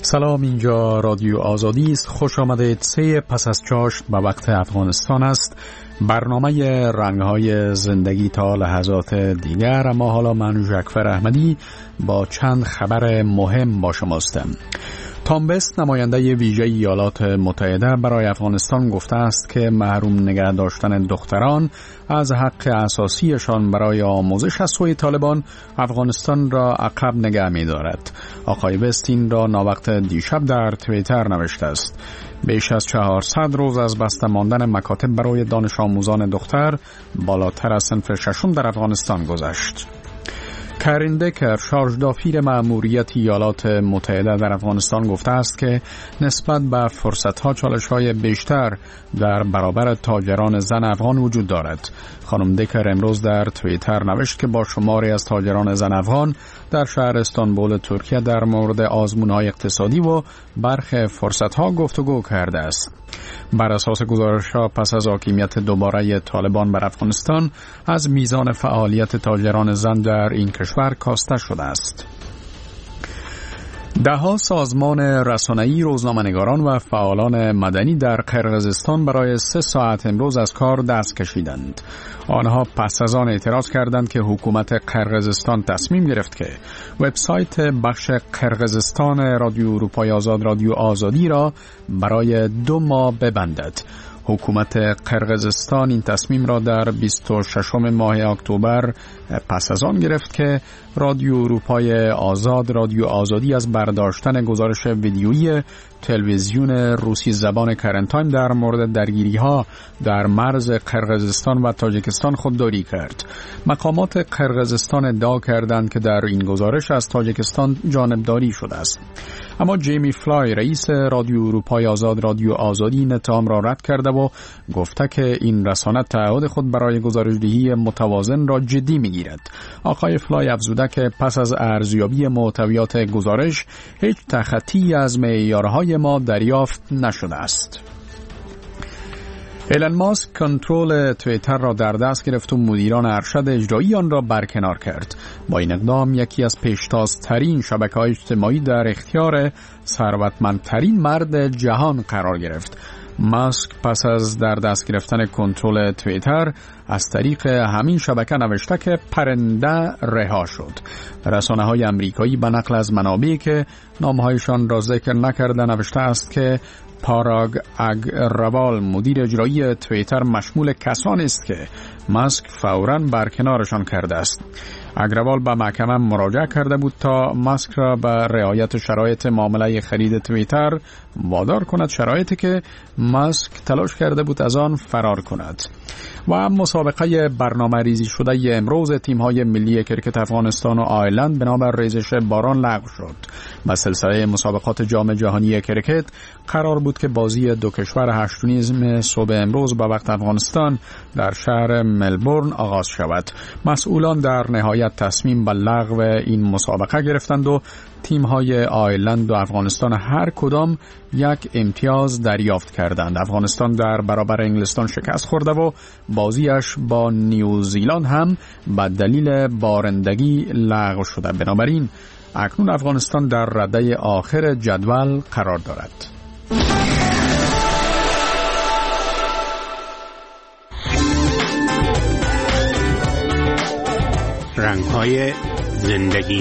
سلام، اینجا رادیو آزادی است. خوش آمدید. 3 پس از چاشت به وقت افغانستان است. برنامه رنگ‌های زندگی تا لحظات دیگر. اما حالا من ژکفر احمدی با چند خبر مهم با شماستم. تام بست، نماینده ویژه ایالات متحده برای افغانستان، گفته است که محروم نگه داشتن دختران از حق اساسیشان برای آموزش از سوی طالبان افغانستان را عقب نگه می دارد. آقای بست این را ناوقت دیشب در توییتر نوشته است. بیش از 400 روز از بسته ماندن مکاتب برای دانش آموزان دختر بالاتر از صنف ششم در افغانستان گذشت. کرین دکر، شارژ دافیر مأموریت ایالات متحده در افغانستان، گفته است که نسبت به فرصت‌ها چالش‌های بیشتر در برابر تاجران زن افغان وجود دارد. خانم دکر امروز در توییتر نوشت که با شماری از تاجران زن افغان در شهر استانبول ترکیه در مورد آزمون‌های اقتصادی و برخی فرصت‌ها گفتگو کرده است. بر اساس گزارش‌ها پس از حاکمیت دوباره طالبان بر افغانستان از میزان فعالیت تاجران زن در این کشور کاسته شده است. ده‌ها سازمان رسانه‌ای، روزنامه‌نگاران و فعالان مدنی در قرقیزستان برای 3 ساعت امروز از کار دست کشیدند. آنها پس از آن اعتراض کردند که حکومت قرقیزستان تصمیم گرفت که وبسایت بخش قرقیزستان رادیو اروپای آزاد، رادیو آزادی را برای 2 ماه ببندد. حکومت قرقیزستان این تصمیم را در 26 ماه اکتبر پس از آن گرفت که رادیو اروپای آزاد، رادیو آزادی از برداشتن گزارش ویدیویی تلویزیون روسی زبان کرنت تایم در مورد درگیری‌ها در مرز قرقیزستان و تاجیکستان خودداری کرد. مقامات قرقیزستان ادعا کردند که در این گزارش از تاجیکستان جانبداری شده است. اما جیمی فلای، رئیس رادیو اروپای آزاد، رادیو آزادی، این اتهام را رد کرده و گفته که این رسانه تعهد خود برای گزارش‌دهی متوازن را جدی می‌گیرد. آقای فلای افزوده که پس از ارزیابی محتویات گزارش هیچ تخطی از معیارهای ما دریافت نشده است. ایلن ماسک کنترل توییتر را در دست گرفت و مدیران ارشد اجرایی آن را برکنار کرد. با این اقدام یکی از پیشتازترین شبکه‌های اجتماعی در اختیار ثروتمندترین مرد جهان قرار گرفت. ماسک پس از در دست گرفتن کنترل توییتر از طریق همین شبکه نوشته که پرنده رها شد. رسانه‌های آمریکایی به نقل از منابعی که نامهایشان را ذکر نکرده نوشته است که پاراگ اگروال، مدیر اجرایی توییتر، مشمول کسانی است که ماسک فوراً برکنارشان کرده است. اگروال به محکمه مراجعه کرده بود تا ماسک را به رعایت شرایط معامله خرید توییتر وادار کند، شرایطی که ماسک تلاش کرده بود از آن فرار کند. و مسابقه برنامه ریزی شده امروز تیم‌های ملی کرکت افغانستان و آیرلند بنابر ریزش باران لغو شد. با سلسله مسابقات جام جهانی کرکت قرار بود که بازی دو کشور 8 صبح امروز به وقت افغانستان در شهر ملبورن آغاز شود. مسئولان در نهایت تصمیم به لغو این مسابقه گرفتند و تیم‌های آیرلند و افغانستان هر کدام 1 امتیاز دریافت کردند. افغانستان در برابر انگلستان شکست خورده و بازیش با نیوزیلند هم به دلیل بارندگی لغو شده. بنابراین اکنون افغانستان در رده آخر جدول قرار دارد. رنگ‌های زندگی.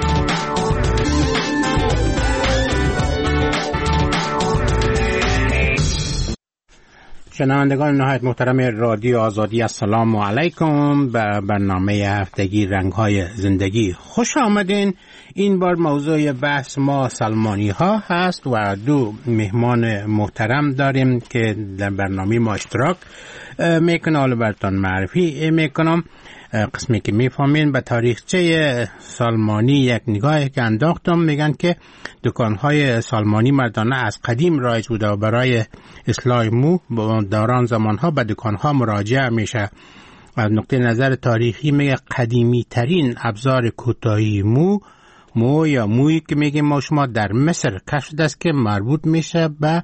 شنوندگان نهایت محترم رادیو آزادی، السلام علیکم. به برنامه هفتگی رنگ‌های زندگی خوش آمدین. این بار موضوع بحث ما سلمانی ها هست و 2 مهمان محترم داریم که در برنامه ما اشتراک میکنه. حالا براتون معرفی میکنم. قسمی که میفهمین به تاریخچه سالمانی یک نگاهی که انداختم، میگن که دکانهای سالمانی مردانه از قدیم رایج بوده و برای اصلاح مو دوران زمانها به دکانها مراجعه میشه. از نقطه نظر تاریخی میگه قدیمی ترین ابزار کوتاهی مو یا مویی که میگیم ما شما در مصر کشف شده است که مربوط میشه به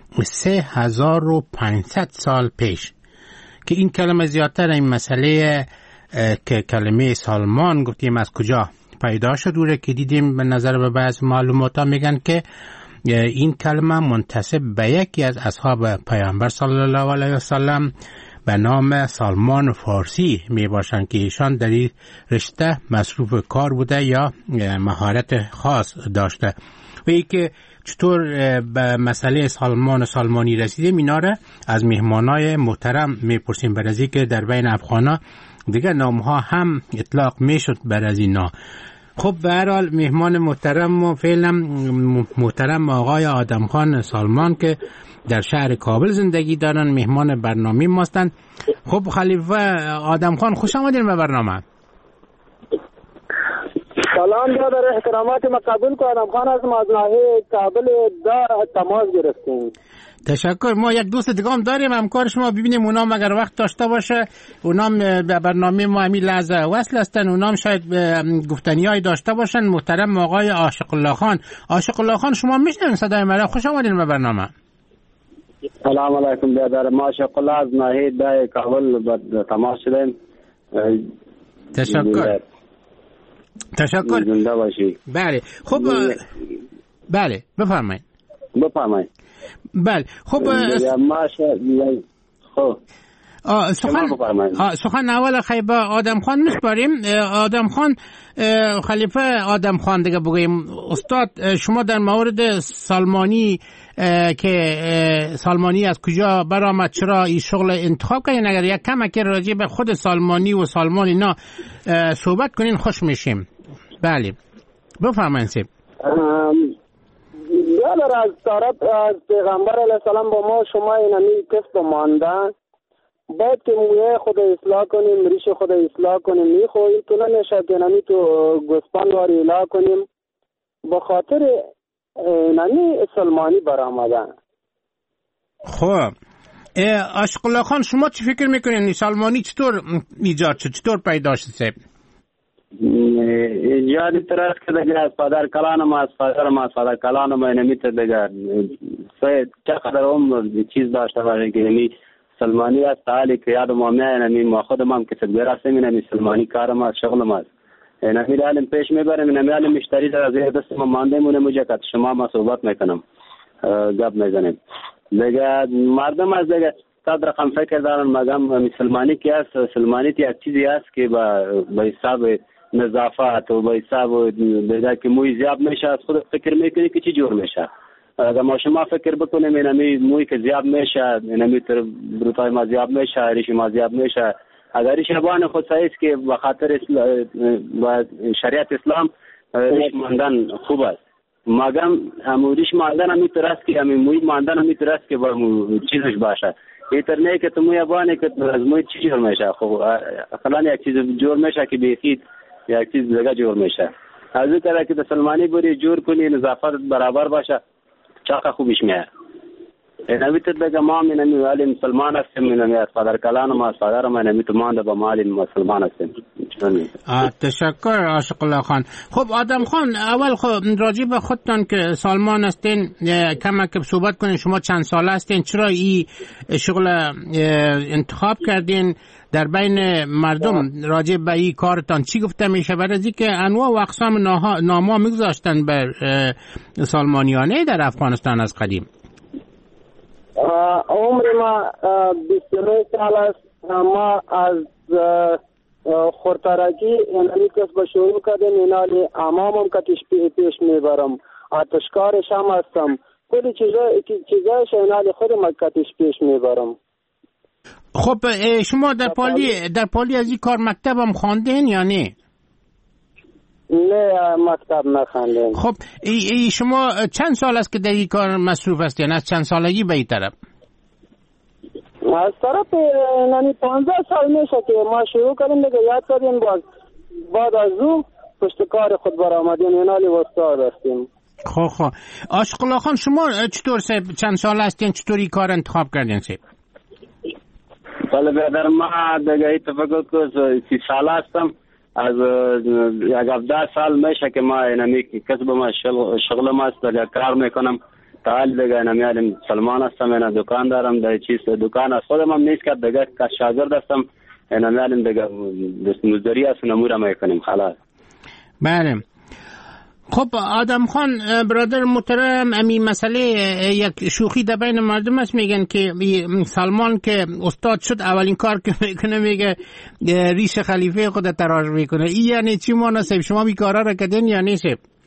3500 سال پیش، که این کلمه زیادتر این مسئله که کلمه سالمان گفتیم از کجا پیدا شد و که دیدیم به نظر به بعض معلومات ها میگن که این کلمه منتسب به یکی از اصحاب پیامبر صلی الله علیه وسلم به نام سلمان فارسی می باشند که ایشان در این رشته مصروف کار بوده یا مهارت خاص داشته و ای که چطور به مسئله سلمان و سلمانی رسیده میناره از مهمانای محترم میپرسیم بر از این که در بین افغانا دیگه نامها هم اطلاق میشد بر از اینا. خب به هر حال مهمان محترم و فعلا محترم آقای آدم خان سلمان که در شهر کابل زندگی دارن مهمان برنامه ماستن. خب خلیفه آدم خان خوش آمدین به برنامه. سلام برادر، احترامات ما قبول کو. آدم خان از ناحیه کابل تماس گرفتیم. تشکر. ما یک دوست دیگه هم داریم همکار شما، ببینیم اونام اگر وقت داشته باشه اونام به برنامه ما همین لحظه وصل هستن، اونام شاید گفتنیایی داشته باشن. محترم آقای عاشق الله خان. عاشق الله خان شما میشنوین صدای مرا؟ خوش آمدین به برنامه. سلام علیکم برادر، ما عاشق الله از ناحیه کابل به تماس شدیم. تشکر. تشکر. زنده باشی. بله خب بله بفرمایید. بله خب سخن اول خیبه آدم خان میسپاریم. آدم خان خلیفه آدم خان دیگه بگویم استاد، شما در مورد سلمانی که سلمانی از کجا برآمد، چرا این شغل انتخاب کردین، اگر یک کمک راجع به خود سلمانی و سلمان اینا صحبت کنین خوش میشیم. بله بفرمایید. بیادر از طرف از پیغمبر علیه السلام با ما شما اینمی کسب مانده باید که مویه خود اصلاح کنیم، ریش خود اصلاح کنیم. میخواییم تو نمیشه که اینمی تو گسپان واری اصلاح کنیم با خاطر اینمی سلمانی برآمدن. خب عاشق الله خان شما چی فکر میکنین سلمانی چطور ایجاد شد، چطور پیدا شد؟ ایجادی طرح که دیگه از پدر کلانم از پدر کلانم اینمیت دیگه چقدر عمر چیز داشته باشه که اینمی سلمانی است. حالی که یادم اینمی ما خودم هم کسب گرفتم اینمی سلمانی کارم است، شغلم است. اینمی علم پیش میبرم، اینمی علم مشتری در از دست ما مانده مونه مجه که شما ما صحبت میکنم گپ میزنیم دیگه. مردم از دیگه صد رقم فکر دارن مگم سلمانی که است، سلمانی یک چیزی است که به حساب نظافت و به حساب دیگه که موی زیاد میشه از خود فکر میکنی که چی جور میشه. اگر ما شما فکر بکنیم اینمی موی که زیاد میشه، اینمی تر بروتای ما زیاد میشه، ریش ما زیاد میشه. اگر ریش بان خود سایست که به خاطر شریعت اسلام ریش ماندن خوب است، مگم ریش ماندن همی تر است که همی موی ماندن همی تر است که با چیزش باشه. ایتر نه که تو موی بانه که از موی چی جور میشه. خب اصلا یک چیز جور میشه که بیخید یک چیز دیگه جور میشه. از این طرح که سلمانی بری جور کنی نظافت برابر باشه چاقه خوبش میاد. اینمی دیگه ما اینمی ولی مسلمان هستیم، اینمی از پدر کلانم از پدرم اینمی تو مانده با مالی مسلمان هستیم. تشکر عاشق الله خان. خب آدم خان اول خب راجع به خودتان که سلمان هستین کمک صحبت کنین. شما چند سال هستین؟ چرا این شغل انتخاب کردین؟ در بین مردم راجع به این کارتان چی گفته میشه؟ برای از اینکه انواع و اقسام نام‌ها میگذاشتن بر سلمانیانه در افغانستان از قدیم. عمر ما 29 سال است. ما از خورترکی اینمی کسب شروع کردیم. اینالی امامم کتش پیش میبرم، آتشکارش هم هستم، کلی چیزایش اینالی خودم کتش پیش میبرم. خب شما در پالی از این کار مکتب هم خواندین یا نه؟ نه مکتب نخواندیم. خب شما چند سال است که در این کار مصروف هستین؟ از چند سالگی به این طرف؟ از طرف 15 سال میشه که ما شروع کردیم دیگه، یاد کردیم بعد از او پشت کار خود برآمدیم. اینالی استاد هستیم. خب عاشق الله خان شما چطور چند سال هستین؟ چطور این کار انتخاب کردین؟ بله برادر، ما دیگه اتفاق که 30 سال هستم. از یک 17 سال میشه که ما اینمی کسب ما شغل ما است دیگه کار میکنم. تا حال دیگه اینمی علم سلمان هستم، اینا دکان دارم، در چیز دکان از خودم هم نیست که دیگه که شاگرد هستم. اینمی علم دیگه مزدوری است نمورا میکنیم خلاص. بله خب آدم خان برادر محترم، امی مسئله یک شوخی در بین مردم است، میگن که سلمان که استاد شد اولین کار که میکنه میگه ریش خلیفه خود تراش میکنه. این یعنی چی مناسب؟ شما می کارا را کردین یا نیست؟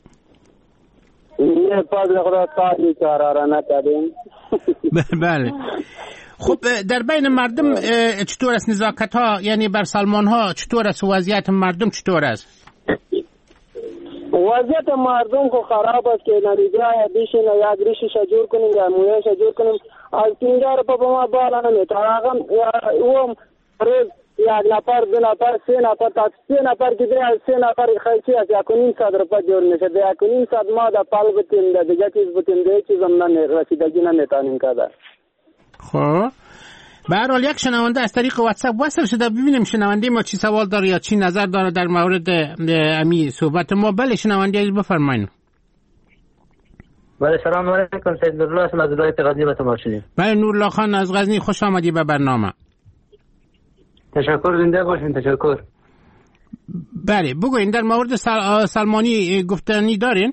نه فضل خدا کاری کارا را نکردیم. بله. خب در بین مردم چطور است نزاکت ها، یعنی بر سلمان ها چطور است؟ وضعیت مردم چطور است؟ وضعیت مردم کو خراب است که نریجای بیشین یک ریشش جور کنیم یا مویش جور کنیم از 50 روپیه به ما بالا نمیتونه. او روز یک نفر دو نفر سه نفر تا 3 نفر که از 3 نفر خیلی از 1.5 روپیه جور میشه. 1.5 ما در پال بتیم در دیگه چیز بتیم دیگه چیز هم رسیدگی نمیتونیم کرده. خب به هر حال یک شنونده از طریق واتساپ وصل شده، ببینیم شنونده ما چی سوال داره یا چی نظر داره در مورد امی صحبت ما. بله شنونده عزیز بفرمایید. بله سلام علیکم، سید نورالله هستم از ولایت غزنی به تماس شدیم. بله نورالله خان از غزنی، خوش آمدی به برنامه. تشکر، زنده باشین. تشکر. بله بگوین در مورد سلمانی گفتنی دارین؟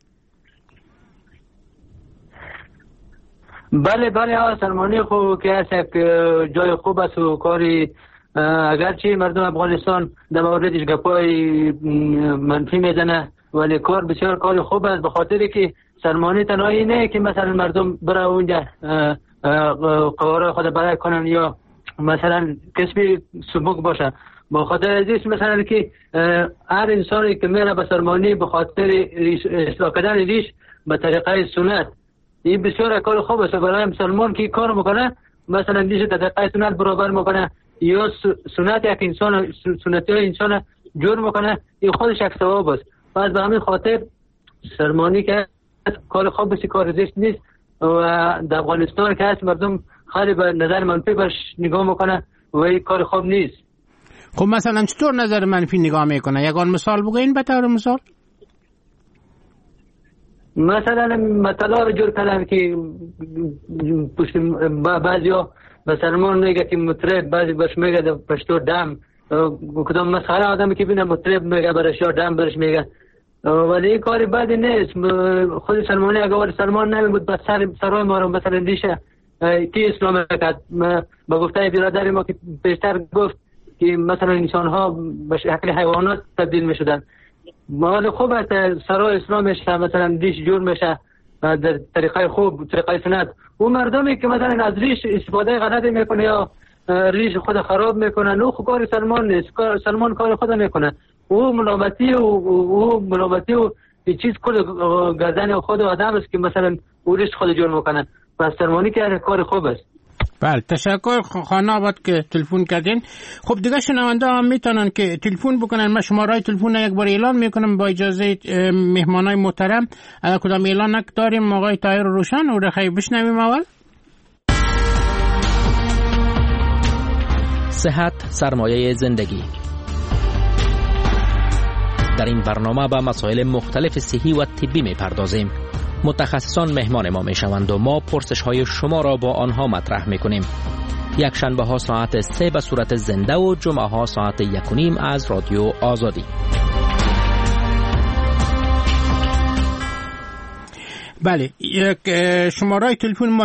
بله سلمانی خوب که هست یک جای خوب است و کاری، اگرچه مردم افغانستان در موردش گپای منفی میزنه ولی کار بسیار کار خوب است، به خاطر که سلمانی تنهایی نه که مثلا مردم برای اونجا قواره خود برای کنن یا مثلا کسبی سبک باشه. به خاطر ازیست مثلا که هر انسانی که میره به سلمانی به خاطر اصلاح کردن ریش به طریقه سنت، این بسیار کار خوب است. برای مسلمان که کار میکنه مثلا دیش طریقه سنت برابر میکنه یا سنت یک انسان، سنتی های انسان جور میکنه، این خودش یک ثواب است. پس به همین خاطر سلمانی که کار خوب است، کار زشت نیست و در افغانستان که هست مردم خیلی به نظر منفی برش نگاه میکنه و این کار خوب نیست. خب مثلا چطور نظر منفی نگاه میکنه؟ یگان مثال بگوین به طور مثال. مثلا مطلب جور کردن که بعضیا به سلمان میگه که مطرب، بعضی برش میگه پشتو دم، کدام مسخره آدمی که بینه مطرب میگه برش یا دم برش میگه، ولی این کاری بدی نیست. خود سلمانی اگر سلمان نمیبود به سرای ما رو مثلا دیشه کی اسلام کرد. با گفته برادر ما که پیشتر گفت که مثلا انسان ها به شکل حیوانات تبدیل میشدن، مال خوب است سرای اسلامش مثلا دیش جور میشه در طریقه خوب، طریقه سنت. و مردمی که مثلا از ریش استفاده غلطی میکنه یا ریش خود خراب میکنه، نو کار سلمان نیست. سلمان کار خود میکنه، او ملامتی و چیز کل گردن خود آدم است که مثلا او ریش خود جور میکنه. پس سلمانی که کار خوب است. بله تشکر خانه آباد که تلفن کردین. خب دیگه شنونده هم میتونن که تلفن بکنن. من شماره تلفن یک بار اعلان میکنم با اجازه مهمانای محترم. اگر کدام اعلان داریم آقای طاهر روشن و رخی بشنویم. اول صحت سرمایه زندگی. در این برنامه به مسائل مختلف صحی و طبی میپردازیم. متخصصان مهمان ما میشوند و ما پرسش های شما را با آنها مطرح میکنیم. یک شنبه ها ساعت 3 به صورت زنده و جمعه ها ساعت 1:30 از رادیو آزادی. بله شماره تلفن ما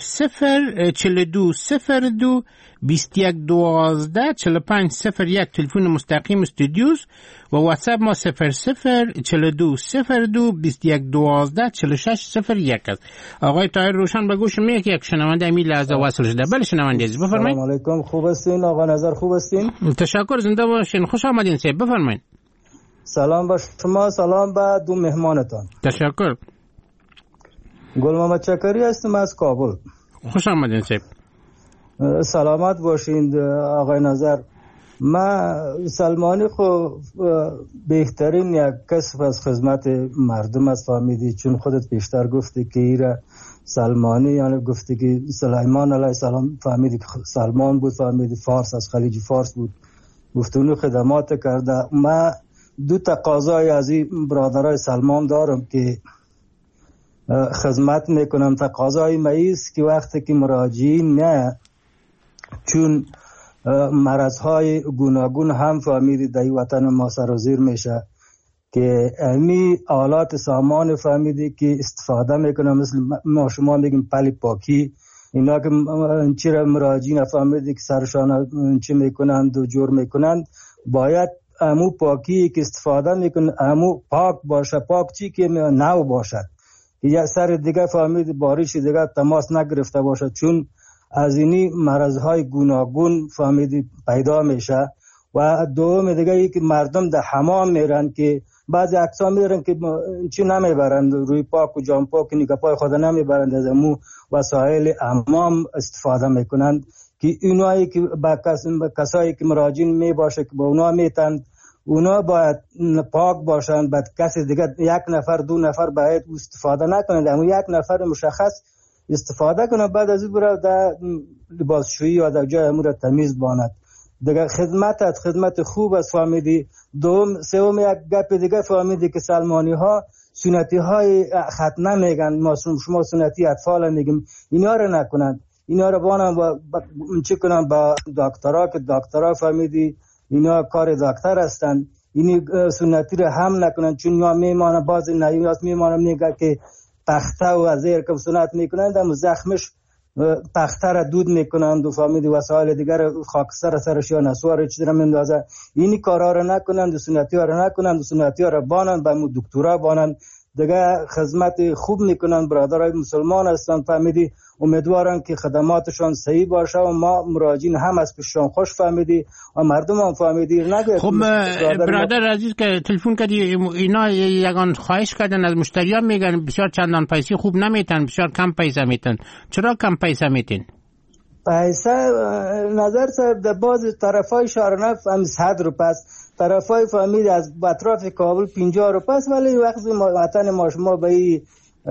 004202 2112 4501 تلفن مستقیم استودیوز و واتساپ ما 004202 2112 4601 است. آقای طاهر روشن به گوش میاد که یک شنونده امی لحظه وصل شده. بله شنونده عزیز بفرمایید. سلام علیکم، خوب هستین آقا نظر؟ خوب هستین؟ تشکر، زنده باشین، خوش آمدین سید، بفرمایید. سلام به شما، سلام به دو مهمانتان. تشکر. گل محمد چکری هستم از کابل. خوش آمدین سید. سلامت باشین آقای نظر. ما سلمانی خو بهترین یک کسب از خدمت مردم است فهمیدی، چون خودت پیشتر گفتی که ایره سلمانی، یعنی گفتی که سلیمان علیه السلام فهمیدی که سلمان بود، فهمیدی فارس از خلیج فارس بود، گفتونو خدمات کرده. ما دو تقاضای از این برادرای سلمان دارم که خدمت میکنم. تقاضای ماییست که وقتی که مراجعین نه، چون مرضهای گوناگون هم فهمیدی در وطن ما سرازیر میشه، که امی آلات سامان فهمیدی که استفاده میکنن، مثل ما شما میگیم پل پاکی، اینا که چی را مراجعین فهمیدی که سرشان چی میکنند و جور میکنند، باید امو پاکی که استفاده میکنن امو پاک باشه. پاک چی که نو باشد، یا سر دیگه فهمید بارش دیگه تماس نگرفته باشد، چون از اینی مرضهای گوناگون فهمیدی پیدا میشه. و دوم دیگه ای که مردم در حمام میرن که بعضی اقسام میرن که چی نمیبرند، روی پاک و جام پاک نگاه پای خود نمیبرند، از امو وسایل حمام استفاده میکنند که اونایی که با کسایی که مراجعین میباشه که با اونا میتند، اونا باید پاک باشند. بعد کسی دیگه یک نفر دو نفر باید استفاده نکنند، اما یک نفر مشخص استفاده کنه، بعد از این برای در لباسشویی یا در جای امور تمیز باند. دیگه خدمت خوب است فهمیدی. دوم سوم یک گپ دیگه فهمیدی که سلمانی ها سنتی های ختنه میگن، ما شما سنتی اطفال میگیم، اینا رو نکنند، اینا رو بانن چی کنن با دکترها که دکترها فهمیدی اینا کار دکتر هستن، اینی سنتی رو هم نکنن، چون یا میمانه بعضی نیاز میمانه میگه که تخته و از زیر کم سنت میکنند، اما زخمش تخته را دود میکنند و فهمیدی وسایل دیگر خاکستر سرش یا نسوار چیز را میندازه. اینی کارها را نکنند و سنتی ها را نکنند و سنتی ها را بانند، به دکترها بانند، دیگه خدمت خوب میکنند. برادرای مسلمان هستند فهمیدی، امیدوارم که خدماتشان صحیح باشه و ما مراجعین هم از پیششان خوش فهمیدی و مردم هم فهمیدی. خب برادر عزیز که تلفن کردی، اینا یگان خواهش کردن از مشتریان، میگن بسیار چندان پیسی خوب نمیتن، بسیار کم پیسه میتن. چرا کم پیسه میتن؟ پیسه نظر صاحب در بعض طرفای شهرنف هم 100 روپیه است، طرفای فهمید از اطراف کابل 50 روپیه است، ولی وقتی وطن ما شما به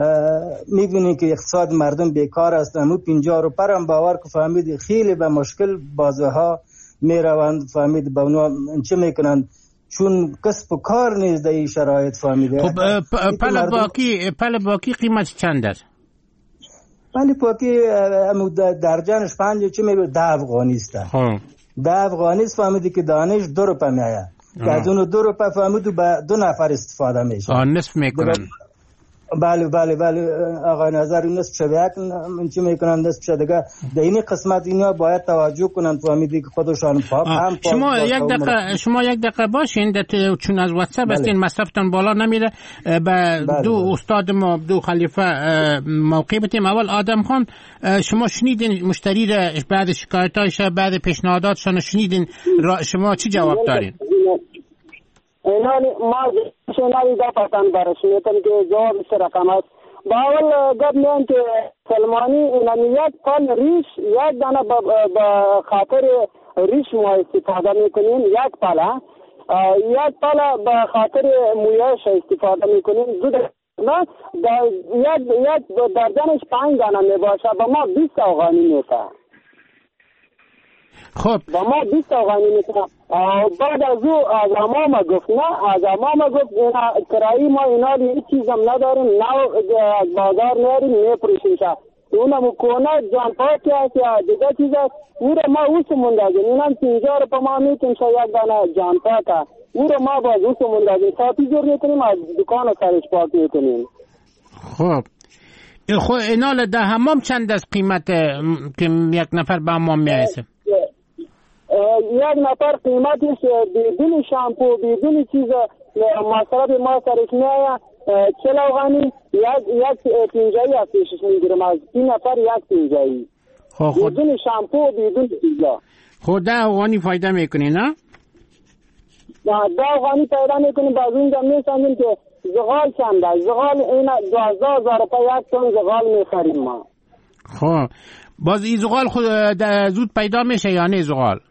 میبینی که اقتصاد مردم بیکار است، همون 50 روپیه هم باور که فهمید خیلی به مشکل بازها میروند. فهمید با اونا چه میکنن، چون کسب و کار نیست در این شرایط فهمیده. خب پل باکی قیمت چند است؟ پل باکی درجنش 5 چه میگه 10 افغانی است. 10 افغانی است فهمیدی که دانش 2 روپیه میآید، که از اون 2 روپیه فهمید به 2 نفر استفاده میشه، نصف میکنن. بله آقای نظر نصف شده یک چی میکنن نصف شده دیگه. در این قسمت اینا باید توجه کنن فهمیدی که خودشان پاک هم پاک. شما یک دقیقه باشین، چون از واتساپ هستین مصرفتان بالا نمیره. به دو استاد ما دو خلیفه موقع بتیم. اول آدم خان، شما شنیدین مشتری را بعد شکایتایش بعد پیشنهاداتشان شنیدین، شما چی جواب دارین؟ اینانی ما شنایی دا پتن برشمیتن که جواب اس رقم است. باول گب میان که سلمانی اینانی یک پل ریش یک دانه با خاطر ریش ما استفاده میکنیم، یک پل با خاطر مویش استفاده میکنیم. دو یک درجنش 5 دانه میباشه، با ما 20 افغانی میشه. خب با ما 20 افغانی میشه. بعد از او از امام گفت اینا کرایی ما اینا هیچ چیز هم نداریم، نه از بازار میاریم میپروشیم شد اونم کنه جان پاکی هست یا دیگه چیز هست، او را ما اوسو مندازیم. اینم 50 روپیه ما میتیم شد یک دانه جان پاک، او را ما باز اوسو مندازیم، ساتی جور میکنیم، از دکان سرش پاک میکنیم. خب اینال ده حمام چند از قیمت که یک نفر به حمام میایسه؟ یک نفر قیمتش بدون شامپو بدون چیز مصرف ما سرش میآید 40 افغانی، یک پینجایی از پیشش میگیرم، از 3 نفر یک پینجایی بدون شامپو بدون چیزا. خود 10 افغانی فایده میکنی نه؟ 10 افغانی پیدا میکنیم. باز اونجا میسنجیم که زغال چند است. زغال این 12,000 روپیه یک تن زغال میخریم ما. خب باز این زغال خود زود پیدا میشه یا نه؟ زغال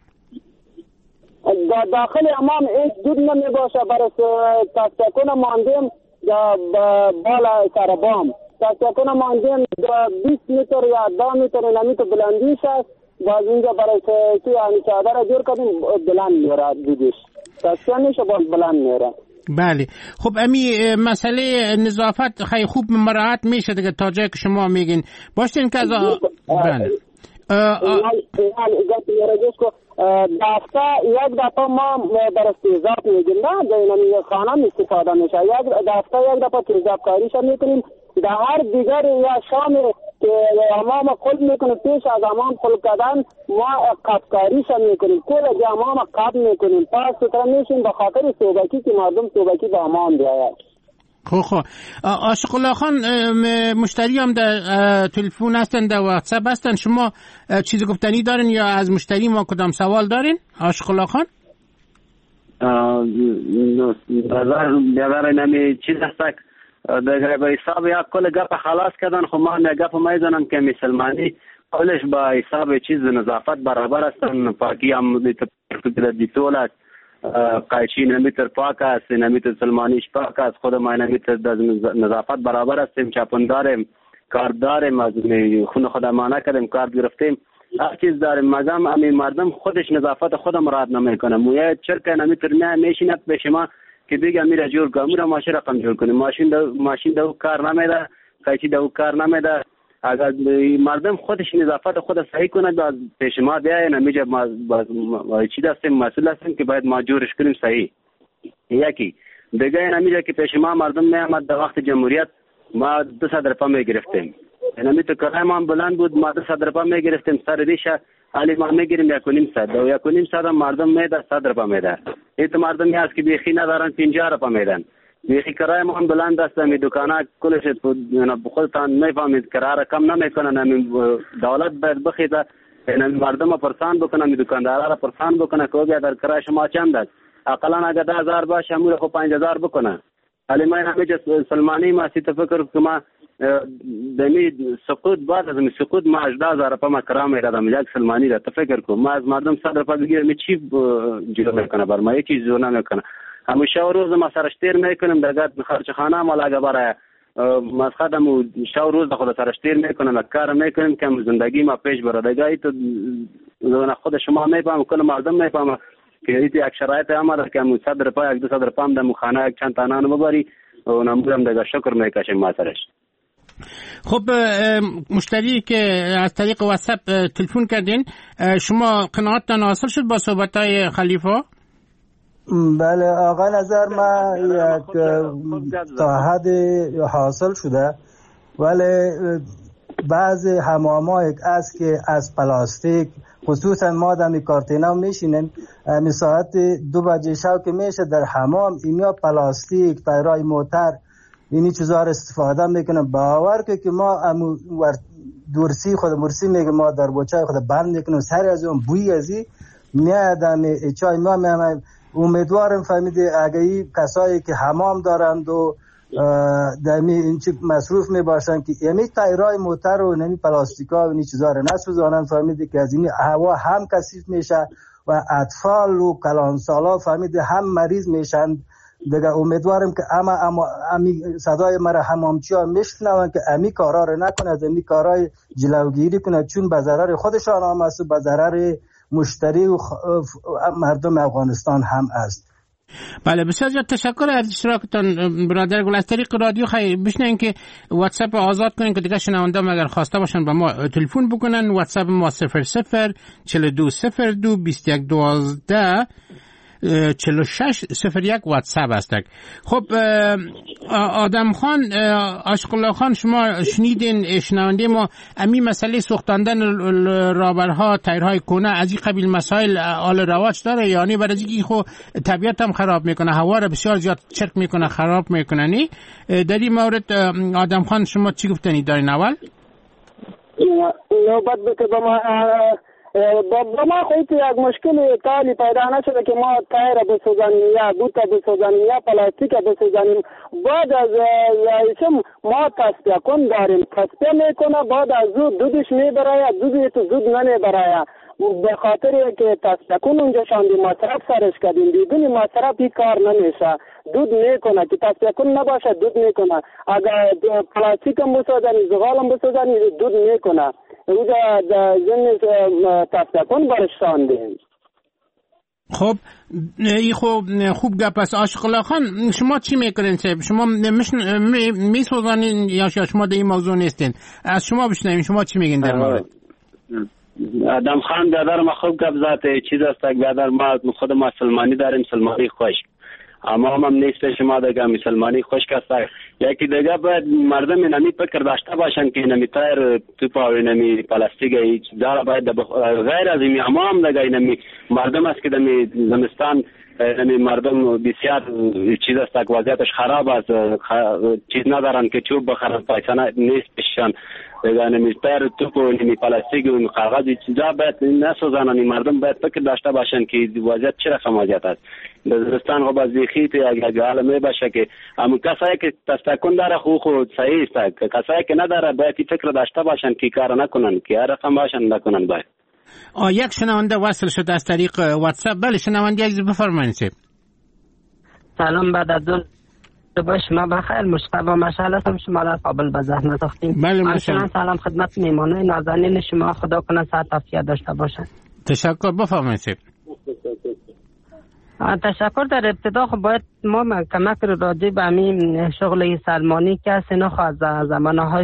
داخل امام هیچ دود نمی باشه، برای تکتکون ماندیم بالا سربام تکتکون ماندیم 20 متر یا 10 متر نمیتر بلندیش است. باز اینجا برای توی چادر جور کردیم بلند میره، دیدیش تکتکون میشه باز بلند میره. بله. خب امی مسئله نظافت خیلی خوب مراعات میشه دیگه تا جایی که شما میگین. باشین که از بله دفته یک دفعه ما برای تیزاب میگیم نه در خانه استفاده میشه. یک دفته یک دفعه تیزاب کاریش میکنیم. در هر دیگر یا شام که امام قلب میکنیم پیش از امام قلب کردن ما قبکاریش میکنیم. کل امام قبل میکنیم پاس ستره میشیم به خاطر صوبکی که مردم صوبکی به امام بیاید. خب عاشق الله خان مشتری هم در تلفن هستن در واتساپ هستن. شما چیز گفتنی دارین یا از مشتری ما کدام سوال دارین عاشق الله خان؟ نظر نمی چیز هست در به حساب یا کل گپ خلاص کردن. خب من گپ میزنم که مسلمانی کلش به حساب چیز نظافت برابر هستن. پاکی هم دیتول قایچی نمیتر پاک است، نمیتر سلمانیش پاک است، خود ما نمیتر نظافت برابر هستیم، چپن داریم، کار داریم، از خون خود مانع کردیم، کار گرفتیم، هر چیز داریم. مگم امی مردم خودش نظافت خودم رعایت نمیکنه. مویه چرک نمیتر میشینه پیش ما که دیگه میره جور کنه، میره ماشین رقم جور کنه، ماشین دو کار نمیده، قایچی دو کار نمیده. اگر مردم خودش نظافت خود صحیح کنه باز پیش ما بیاین نمیشه ما چی دستیم مسئول هستیم که باید ما جورش کنیم صحیح. یکی دیگه نمیشه که پیش ما مردم میامد در وقت جمهوریت ما 200 روپیه میگرفتیم، یعنی تو کرایه ما بلند بود، ما 200 روپیه میگرفتیم، سر ریشه علی ما میگیریم 1.5 و 1.5 مردم میده 100 روپیه میده. این مردمی هست که بیخی ندارن 50 روپیه میدن. بیخی کرایه ما هم بلند است، می دکانه کلش خودتان میفهمید کرایه کم نمیکنن. دولت باید بخیده مردم پرسان بکنه، می دکاندارا پرسان بکنه که بیا در کرایه شما چند است، اقلا اگر 10,000 باشه همون خب 5,000 بکنه. ولی ما همیشه سلمانی ما سی فکر که ما دمی سقوط بعد از سقوط ما 18,000 روپیه ما کرایه میدادم یک سلمانی را. فکر کنم ما از مردم 100 روپیه بگیرم چی جور میکنه بر ما، یکی زور نمیکنه. همیشه روز ما سرشتیر میکنیم در خرچ خانه ما لگه برای مسخدم شو روز خود سرشتیر میکنیم کار میکنیم که زندگی ما پیش بره. دیگه تو خود شما میفهم کل مردم میفهم که یک شرایط آمده که 100 روپیه 200 روپیه هم در خانه یک چند تانه ببری و نمودم دیگه شکر میکشیم ما سرش. خب مشتری که از طریق واتساپ تلفن کردین شما قناعتتان حاصل شد با صحبت‌های خلیفه؟ بله آقا نظر ما یک تا حد حاصل شده، ولی بعضی حمام‌ها است که از پلاستیک خصوصا ما دمی کارتینا میشینیم می ساعت 2 بجه شب که میشه در حمام اینا پلاستیک تایرای موتر اینی چیزا رو استفاده میکنم. باور که ما دورسی خود مرسی میگه ما در بوچای خود بند میکنم سر از اون بوی ازی میادم چای ما میام. امیدوارم فهمیده اگه این کسایی که حمام دارند و دمی این چی مصروف میباشن که یعنی تایرای موتر و نمی پلاستیکا و این چیزا رو نسوزانن، فهمیده که از این هوا هم کثیف میشه و اطفال و کلانسالا فهمیده هم مریض میشن. دیگه امیدوارم که امی صدای مرا حمامچی ها میشنون که امی کارا رو نکنه، از امی کارای جلوگیری کنه، چون به ضرر خودشان هم است و به ضرر مشتری و مردم افغانستان هم است. بله بسیار زیاد تشکر از اشتراکتان برادر گل. از طریق رادیو بشنین که واتساپ آزاد کنین که دیگه شنوندگان اگر خواسته باشن با ما تلفن بکنن. واتساپ ما 00 42 02 21 12 4601 واتساپ است. خب آدم خان عاشق الله خان شما شنیدین شنونده ما امی مسئله سوختاندن رابرها تایرهای کنه از این قبیل مسائل آل رواج داره، یعنی برای اینکه خو طبیعت هم خراب میکنه، هوا را بسیار زیاد چرک میکنه، خراب میکنه. نی در این مورد آدم خان شما چی گفتنی دارین؟ اول نوبت بده با ما خودت یک مشکل تالی پیدا نشده که ما تایر بسوزانیم یا بوتا بسوزانیم یا پلاستیک بسوزانیم. بعد از ما تصفیه کن داریم، تصفیه میکنه بعد از دودش میبراید، دودی تو زود نمیبراید به خاطر که تصفیه کن اونجا شاندی مصرف سرش کردیم، بدون مصرف این کار نمیشه. دود میکنه که تصفیه کن نباشه دود میکنه. اگر پلاستیک هم بسوزانیم زغال هم بسوزانیم دود میکنه. اونجا زمین تصفیه کن برش شاندیم. خب این خوب گپ است. عاشق الله خان شما چی میکنین؟ شما میسوزانین یا شما در این موضوع نیستین؟ از شما بشنویم شما چی میگین در مورد؟ آدم خان برادر ما خوب گپ زد. چیز است که برادر ما خود ما سلمانی داریم، سلمانی خشک، اما هم نیست پیش ما دیگه مسلمانی خشک است. یکی دیگه باید مردم نمی فکر داشته باشن که نمی تایر توپ و نمی پلاستیک هیچ داره باید غیر از این اما هم دیگه نمی مردم است که نمی زمستان نمی مردم بسیار چیز است که وضعیتش خراب است، چیز ندارن که چوب بخرن، پایسانه نیست پیششان دیگه نمی تایر توپ و نمی پلاستیک و کاغذ چیزا باید نسوزانن. مردم باید فکر داشته باشن که وضعیت چه رقم وضعیت است. زمستان خب از خیت اگه عالمه باشه که اما کسایی که تستکون داره خود صحیح است، کسایی که نداره باید فکر داشته باشن که کار نکنن، که هر رقم باشن نکنن. باید یک شنونده وصل شد از طریق واتساپ. بله شنونده یک بفرمایید. سلام، بعد از صبح شما بخیر. مشتبه مشعل هستم، شما را قابل به زحمت اختیم. بله مشعل. سلام خدمت میمانه نازنین شما، خدا کنه صحت عافیت داشته باشن. تشکر، بفرمایید. تشکر. در ابتدا خب باید ما کمک راجع به همین شغل سلمانی که سنخ از زمانهای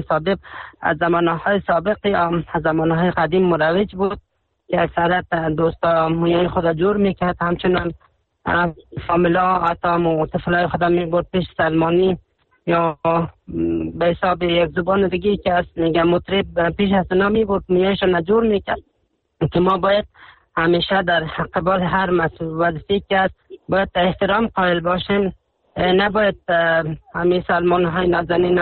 سابق یا زمانهای قدیم مروج بود که اکثرت دوستا مویای خود جور میکرد، همچنان فامیلا آتام و طفلای خود میبرد پیش سلمانی یا به حساب یک زبان دیگه که از میگه مطرب پیش از اونا میبرد مویایشون جور میکرد. که ما باید همیشه در قبال هر مسئول وظیفه‌ای که است باید احترام قائل باشیم، نباید همین سلمان های نازنین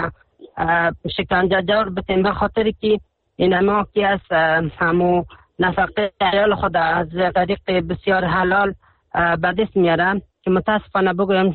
شکنجه جور بتیم، به خاطر که این ما که از همو نفقه عیال خود از طریق بسیار حلال به دست میارن که متاسفانه بگویم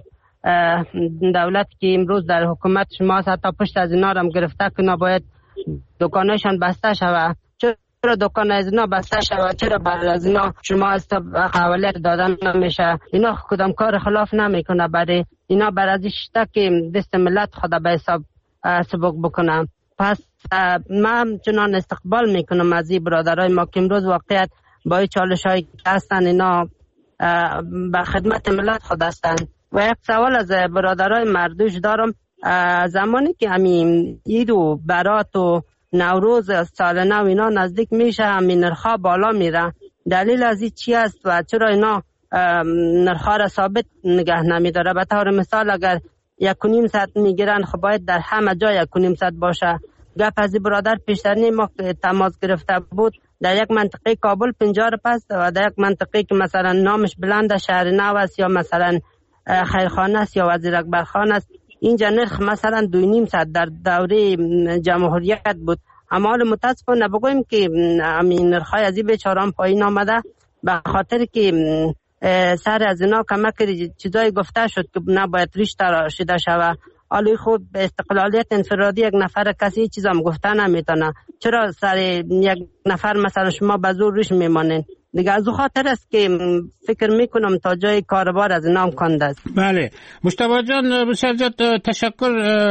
دولت که امروز در حکومت شما حتی پشت از اینا هم گرفته که نباید دکانشان بسته شود. چرا دکان از اینا بسته شود؟ چرا بعد از اینا شما از قوالیت دادن نمیشه؟ اینا کدام کار خلاف نمیکنه، برای اینا بر از شتا که دست ملت خدا به حساب سبک بکنم. پس من چنان استقبال میکنم از این برادرای ما که امروز واقعیت با این چالش هایی که هستن اینا به خدمت ملت خود هستن. و یک سوال از برادرای مردوش دارم. زمانی که همین عید و برات و نوروز سال نو اینا نزدیک میشه، همین نرخا بالا میره، دلیل از این چی است و چرا اینا نرخا را ثابت نگه نمیداره؟ به طور مثال اگر 1.5 ساعت میگیرن خب باید در همه جا 1.5 ساعت باشه. گپ از برادر پیشترنی ما تماس گرفته بود، در یک منطقه کابل 50 پست و در یک منطقه که مثلا نامش بلند شهر نو است یا مثلا خیرخانه است یا وزیر اکبرخان است، اینجا نرخ مثلا 2.5 ساعت در دوره جمهوریت بود. اما حال متاسفانه بگویم که همین نرخ‌های از این بیچاران پایین آمده، به خاطر که سر از اینا کمک چیزایی گفته شد که نباید ریش تراشیده شود. حالی خوب به استقلالیت انفرادی یک نفر کسی چیز هم گفته نمیتونه، چرا سر یک نفر مثلا شما به زور ریش میمانین؟ دیگه از او خاطر است که فکر میکنم تا جای کاربار از نام کنده است. بله مشتبه جان بسیار زیاد تشکر.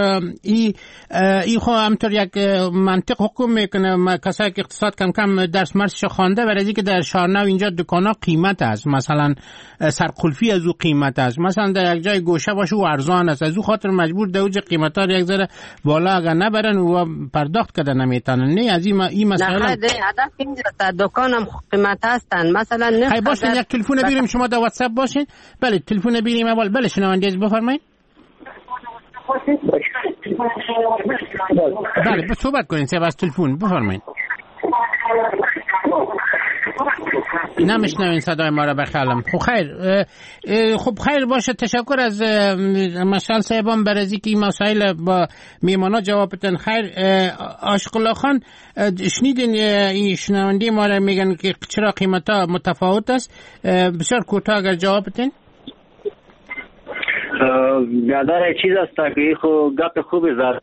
ای خو همطور یک منطق حکم میکنه، کسایی که اقتصاد کم کم درس مرسش خوانده، برای که در شهرنو اینجا دکانا قیمت است، مثلا سرقلفی از او قیمت است، مثلا در یک جای گوشه باشه و ارزان است، از او خاطر مجبور دوج قیمتا رو یک ذره بالا اگر نبرن و پرداخت کردن نمیتونن. نه از این مسئله نه هدف اینجا دکانم قیمت است. مثلا خیلی باشین یک تلفن بگیریم، شما در واتساپ باشین. بله تلفن بگیریم اول. بله شنونده عزیز بفرمایید. بله صحبت کنین سه از تلفن بفرمایید. نمیشنوین صدای ما را بخالم. خب خیر باشه. تشکر از مشعل صاحبان برای که این مسائل با میمانا جواب بدن. خیر عاشق الله خان شنیدین این شنونده ما را میگن که چرا قیمتا متفاوت است؟ بسیار کوتاه اگر جواب بدین. گادر چیز است که خو گپ خوبی زد،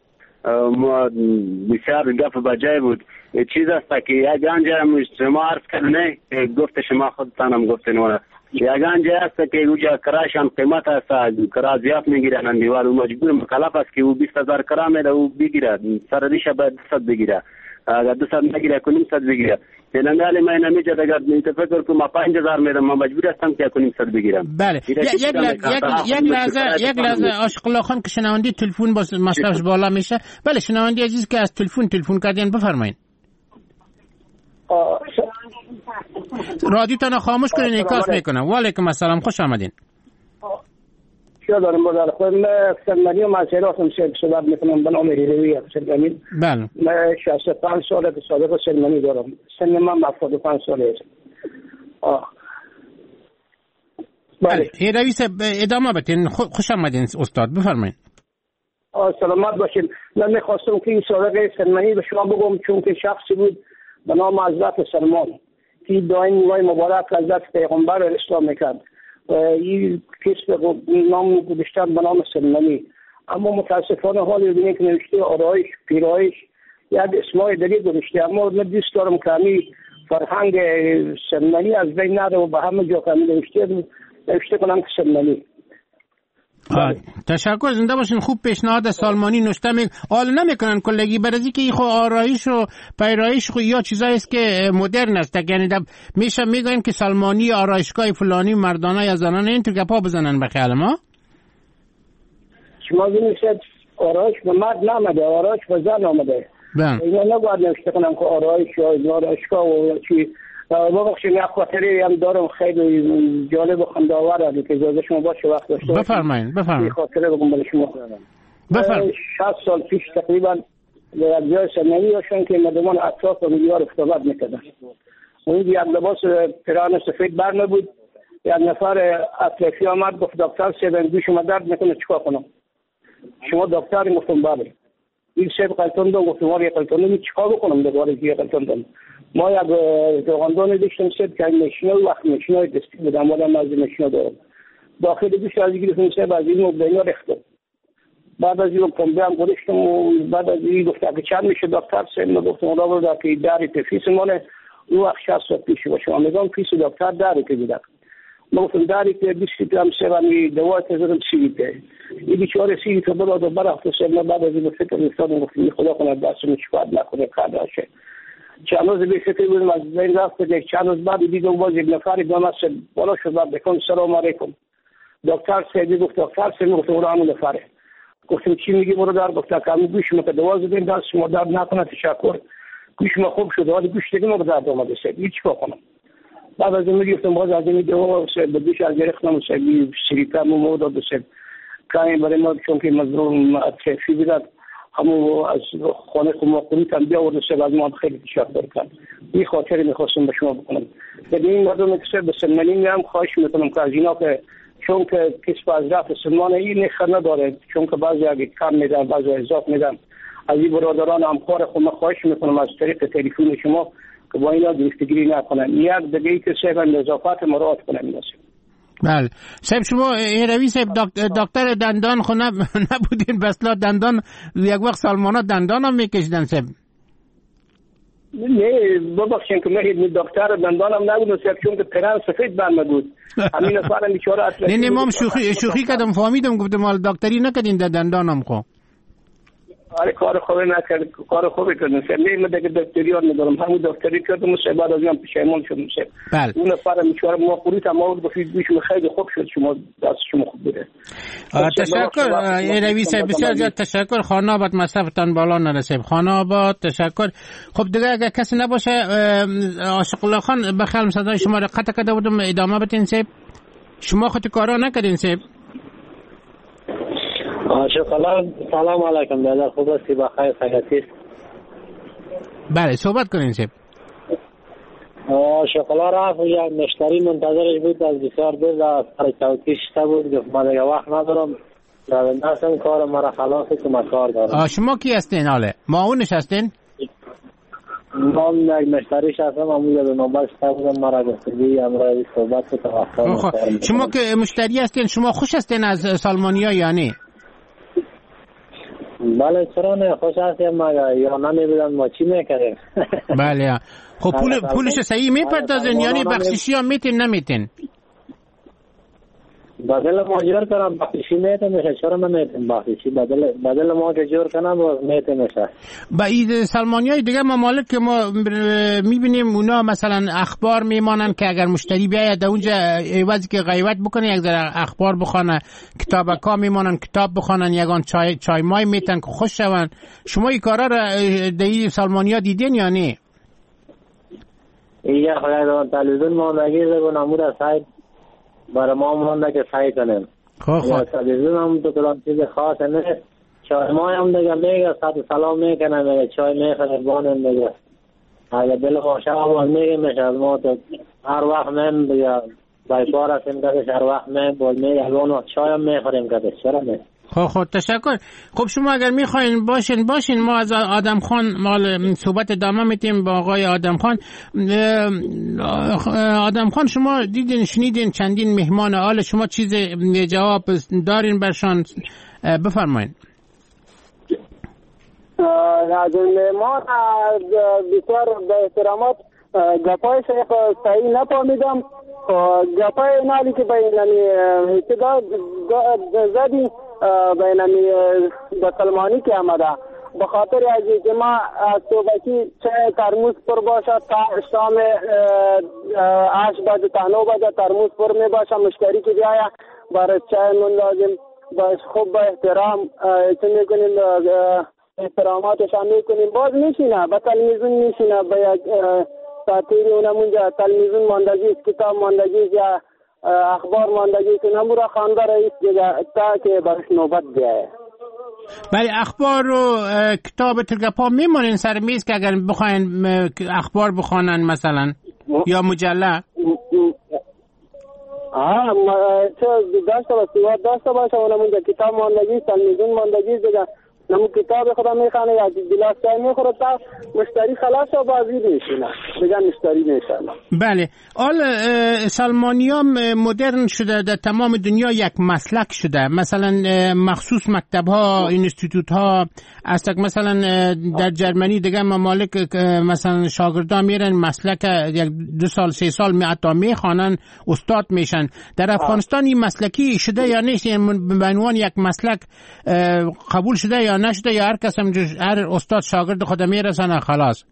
بسیار گپ بجای بود. چیز است که یک انجام شما عرض کردنه گفت شما خودتانم گفتین وره یک انجام است که اوجا کرایشان قیمت است، کرای زیاد میگیرن اندیوال و مجبور مکلف است که او 20,000 کرای میده او بگیره، سر ریشه باید 200 بگیره، اگر 200 نگیره 1.5 بگیره. تلنگانه من نمیجد اگر فکر کنم 5,000 میدم من مجبور هستم که 1.5 بگیرم. بله یک لحظه عاشق الله خان که شنوندی تلفن با مصرفش بالا میشه. بله شنوندی عزیز که از تلفن کردین بفرمایید. رادیوتون خاموش کنین انعکاس میکنه. و علیکم السلام، خوش آمدین. چه دارم بازار خود من سلمانی و معذراتم صحبت میکنم به نام هیروی سلمانی. بله. من 65 ساله که سابقه سلمانی دارم. سن من 75 ساله است. بله. هیروی صاحب ادامه بدین. خوش آمدین استاد، بفرمایید. سلامت باشین. من میخواستم که این سابقه سلمانی به شما بگم، چون که شخصی بود به نام حضرت سلمان که دائم مولای مبارک حضرت پیغمبر اسلام میکرد. این کس نام گذاشتن به نام سلمانی، اما متاسفانه حال ببینید که نوشته آرایش پیرایش یک اسمای دیگه گذاشته. اما من دوست دارم که همین فرهنگ سلمانی از بین نره و به همه جا که نوشته کنم که سلمانی. تشکر، زنده باشین. خوب پیشنهاد سلمانی نوشته حال نمیکنن کلگی برای که این خو آرایش و پیرایش خو یا چیزایی است که مدرن است. یعنی میشه میگن که سلمانی آرایشگاه فلانی مردانه یا زنانه اینطور گپا بزنن به خیال ما. شما ببینید آرایش به مرد نامده، آرایش به زن آمده. اینا نباید نوشته کنم که آرایش یا آرایشگاه و چی. ببخشید یک خاطری هم دارم خیلی جالب و خنده‌آور که اجازه شما باشه وقت داشته. بفرمایید. خاطره بگم برای شما. بفرمایید. 60 سال پیش تقریبا در جای سلمانی داشتن که مردمان اطراف و میلیار افتادت میکردن. اون یک لباس پیران سفید بر نبود. یک نفر اطرافی آمد گفت دکتر صاحب گوش شما درد میکنه چیکار کنم؟ شما دکتر؟ گفتم بله. این صاحب قلتون دو گفتم ما یک قلتون دو چیکار بکنم دوباره که قلتون دو. ما یک روغندان داشتیم صاحب که ماشینا وقت ماشینا دستی بودم آدم از ماشینا دارم. داخل گوش از گرفتم صاحب از این مبینا ریختم. بعد از این پنبه هم گذاشتم و بعد از این گفت که چند میشه دکتر صاحب؟ من گفتم اونا بود که داری فیس مونه اون وقت 60 سال پیش باشه. من میگم فیس دکتر داری که بودم. من گفتم داری که 20 گرم صاحب دوا تزرم سیته. این بیچاره سیته بود و برافت صاحب. بعد از این فکر افتادم گفتم خدا کنه دستم چیکار نکنه کاراشه. چند روز به فکر بودم از این رفت یک چند روز بعد دیدم باز یک نفری با من بالا شد بعد بکن سلام علیکم دکتر صاحب. گفت دکتر صاحب گفت اون همون نفره. گفتم چی میگی برادر؟ گفت که گوش ما دوا زدین دست شما درد نکنه تشکر گوش ما خوب شد ولی گوش دیگه ما درد اومده صاحب هیچ کار کنم. بعد از این گفتم باز از این دوا صاحب گوش از گرفتم صاحب سریتا مو داد صاحب کاری برای ما چون که مظلوم اطرافی بود همو از خانه قومی هم بیاورد صاحب از ما خیلی تشکر کرد. این خاطری میخواستم به شما بکنم. ببین مردم که به سلمانی میام خواهش میکنم که از اینا که چون که کسب از رفت سلمان این نخر نداره چون که بعضی اگه کم میدن بعضی اضافه میدن از این برادران همکار خود خواهش میکنم از طریق تلفن شما که با اینا گفتگویی نکنن. یک دیگه که صاحب نظافت مراعات کنن. بله صاحب شما هیروی صاحب دکتر دندان خو نبودین بسلا دندان یک وقت سلمانا دندان هم میکشیدن صاحب؟ نه ببخشین که من دکتر دندان هم نبودم صاحب چون که پران سفید برم بود همین نفرم بیچاره اصلا نه مام شوخی کردم فهمیدم گفتم مال دکتری نکردین دندان هم خو. آره کار خوبی نکرد کار خوبی کردن صاحب. نه من دیگه دکتری ها ندارم همون دکتری کردم صاحب بعد از این پشیمون شدم صاحب. بله اون نفرم بیچاره ما قریت ما گفتید گوشم خیلی خوب شد شما دست شما خوب بوده. تشکر هیروی صاحب بسیار زیاد تشکر. خانه آباد مصرفتان بالا نره صاحب. خانه آباد تشکر. خب دیگه اگه کسی نباشه عاشق الله خان بخیرم صدای شما رو قطع کرده بودم ادامه بدین صاحب. شما خودت کارا نکردین صاحب؟ سلام علیکم دادر خوب هستی بخیر خیاطی؟ بله صحبت کنین صاحب. شکلا رفت یک مشتری منتظرش بود از بسیار دیر در سر چوکی شده بود گفت من دیگه وقت ندارم رونده هستم کار مرا خلاصه که من کار دارم. شما کی هستین حاله؟ معاونش هستین؟ من یک مشتریش هستم امروز به نوبت شده بودم مرا گفتگوی امروز صحبت که توقع. شما که مشتری هستین شما خوش هستین از سلمانی ها یا نه؟ بله چرا نه خوش هستیم مگه یا نمیدونم ما چی میکنیم. بله خب پولش صحیح میپردازین یعنی بخششی هم میتین نمیتین؟ بدل ما جور کنم بخششی میتین میشه چرا نمیتین بخششی بدل ما که جور کنم میتین میشه. با این سلمانی های دیگه ممالک که ما میبینیم اونا مثلا اخبار میمانن که اگر مشتری بیاید اونجا عوضی که غیبت بکنه یک ذره اخبار بخونه کتابکا میمانن کتاب بخونن یگان چای مای میتن که خوش شون. شما این کارا رو در سلمانی ها دیدین یا نه؟ اینجا خواهد تلویزیون ماندگی زبون امور سایت برای ما مانده که سعی کنیم. خب تلویزیون هم تو کلام چیز خاص نیست. چای ما هم دیگه میگه ساعت سلام میکنه میگه چای میخوره بانم دیگه اگه دل خوشه آواز میگه میشه از ما تو هر وقت میم دیگه بایپار هستیم کدش هر وقت میم بود میگه اون وقت چای هم میخوریم کدش چرا نه؟ خب تشکر. خب شما اگر میخواین باشین ما از آدم خان مال صحبت ادامه میتیم با آقای آدم خان. آدم خان شما دیدین شنیدین چندین مهمان حال شما چیز جواب دارین برشان بفرمایید. از مهمان بسیار به احترامات گپای شیخ صحیح نفهمیدم. گپای نالی که بین ابتدا زدی بین سلمانی که آمده به خاطر از که ما صبحی چه ترموز پر باشد تا شام 8 بجه تا 9 بجه ترموز پر می باشه مشتری که بیاید برای چای من لازم باش خوب با احترام چه میکنیم احتراماتش هم میکنیم باز میشینه به تلمیزون میشینه به یک ساعتیری اونمونجا تلمیزون ماندگی است کتاب ماندگی است یا اخبار ماندگی است اونمون را خوانده رئیس دیگه تا که برش نوبت بیایه. بله اخبار و کتاب تلگپا میمونین سر میز که اگر بخواین اخبار بخوانن مثلا یا مجله چه داشته باشه اونمونجا کتاب ماندگی است تلمیزون ماندگی است دیگه نمو کتاب خدا میخوانه یا گلاس چای میخوره تا مشتری خلاص و بازی میشینه دیگه مشتری میشینه. بله آل سلمانیام مدرن شده در تمام دنیا یک مسلک شده مثلا مخصوص مکتب ها اینستیتوت ها است مثلا در جرمنی دیگه ممالک مثلا شاگردان میرن مسلک یک 2 سال 3 سال حتی میخوانن استاد میشن. در افغانستان این مسلکی شده یا نیست یعنی به عنوان یک مسلک قبول شده یا نشده یا هر کس هم هر استاد شاگرد خود میرسن خلاص؟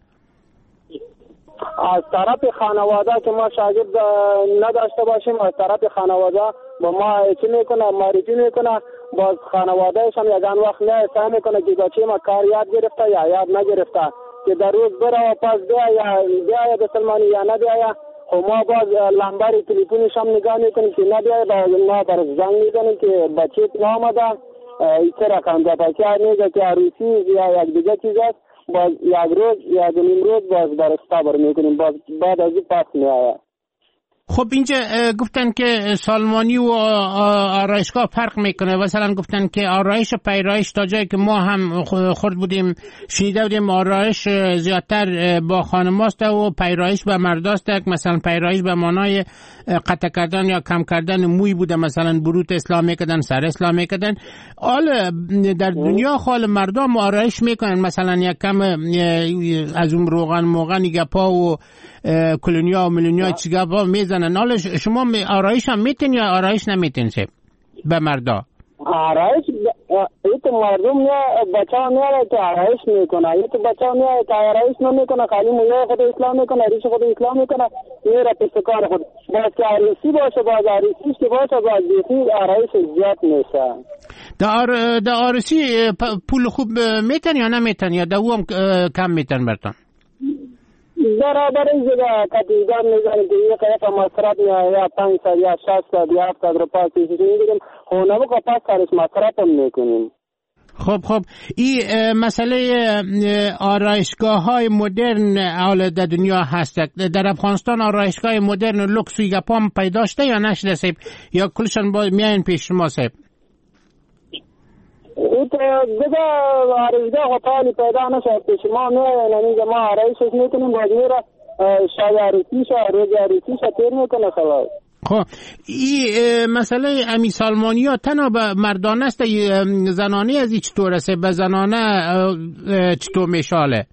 از طرف خانواده که ما شاگرد نداشته باشیم از طرف خانواده با ما چی میکنه معرفی میکنه باز خانوادهش هم یکان وقت نه سعی میکنه که بچه ما کار یاد گرفته یا یاد نگرفته که در روز بره و پس بیاید به سلمانی یا نبیاید خب ما باز لمبر تلفنش هم نگاه میکنیم که نبیاید ما برش زنگ میزنیم که بچه نامده چه رقم بچه میگه که عروسی یا یک دیگه چیز است باز یک روز یا 2 روز باز برش صبر میکنیم باز بعد از این پس میآید. خب اینجا گفتن که سالمانی و آرایشگاه فرق میکنه مثلا گفتن که آرایش و پیرایش تا جایی که ما هم خورد بودیم شنیده بودیم آرایش زیادتر با خانماست و پیرایش با مرداست مثلا پیرایش به معنای قطع کردن یا کم کردن موی بوده مثلا بروت اسلامی کردن سر اسلامی کردن. حالا در دنیا خال مردم آرایش میکنن مثلا یک کم از اون روغن موغن گپا و کلونیا و ملونیا چیگپا میزنن. حالا شما آرایش هم میتین یا آرایش نمیتین سه به مردا؟ آرایش ایت مردم بچه ها میاره که آرایش میکنه ایت بچه ها میاره که آرایش نمیکنه خالی مویه خود اسلام میکنه ریش خود اسلام میکنه میره پستکار خود باید که آرایشی باشه باز آرایشیش که باشه باز دیخی آرایش زیاد میشه. در آرایشی پول خوب میتن یا نمیتن یا دو هم کم میتن برتن؟ برابر این جگه کتیزان میزنیم که یک قیف مصرف یا 500 یا 600 یا 700 روپا کشیش میگیریم خونه بکا پس سرش مصرف هم میکنیم. خب این مسئله آرایشگاه های مدرن اول در دنیا هست. در افغانستان آرایشگاه مدرن لکس و گپام پیدا شده یا نشده سیب یا کلشان با میان پیش شما سیب؟ این دیگه آرایشگاه خطالی پیدا نشد پیش ما میگه ما آرایشش میکنیم باید میره شای عروسیش روز عروسیش تیر میکنه خلاص. خب این مسئله امی سالمانی ها تنها به مردانه است زنانه از این چطور است به زنانه چطور میشاله؟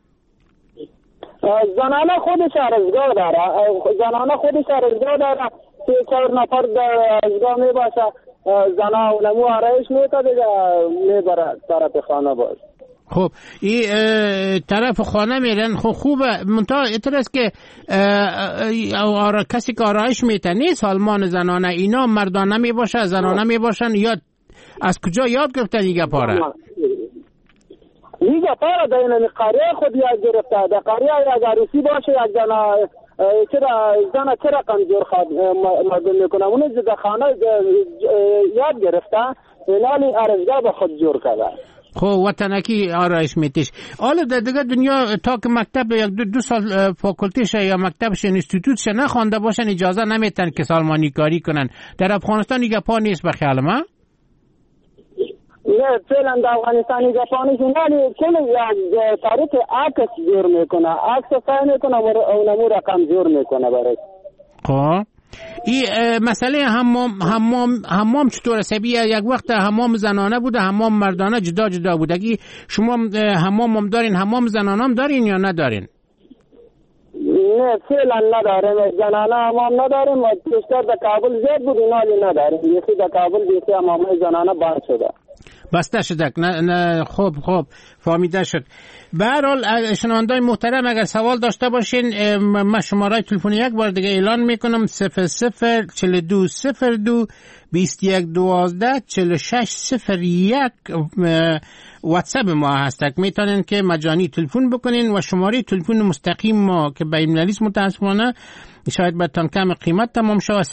زنانه خودش ارزگاه داره زنانه خودش ارزگاه داره 3-4 نفر در ارزگاه میباشه زنها اونمو آرایش میکنه دیگه میبره طرف خانه باش. خب این طرف خانه میرن خب خوبه منتها اتر است که کسی که آرایش میتنی سالمان زنانه اینا مردانه میباشه زنانه میباشن یا از کجا یاد گرفتن این گپاره؟ این گپاره در این قریه خود یاد گرفته در قریه یک عروسی باشه یک زن چرا کمزور مردم میکنه. اون در خانه یاد گرفته اینالی ارزگاه به خود جور کرده. خب وطنکی آرایش میتیش. حالا در دیگه دنیا تا که مکتب یک دو سال فاکولتیش یا مکتبش انستیتوتش نخوانده باشن اجازه نمیتن که سالمانی کاری کنن. در افغانستان دیگه پا نیست بخیال ما؟ نه فعلا در افغانستان دیگه پا نیست، ولی کل یک تاریخ عکس جور میکنه، عکس سعی میکنه اونمو رقم جور میکنه برای. خب این مسئله حمام چطور سبی؟ یک وقت حمام زنانه بوده، حمام مردانه جدا جدا بوده. اگه شما حمام هم دارین، حمام زنانه هم دارین یا ندارین؟ نه فعلا نداریم، زنانه حمام نداریم و بیشتر در کابل زیاد بود اینالی نداریم. یکی در کابل بیشتر حمام زنانه بند شده، بسته شده. نه خوب فهمیده شد. به هر حال شنوندای محترم اگر سوال داشته باشین من شماره تلفن یک بار دیگه اعلان میکنم 004202 2112 4601 واتساپ ما هستک. میتونین که مجانی تلفن بکنین و شماره تلفن مستقیم ما که بین المللی متاسفانه شاید براتون کم قیمت تمام شود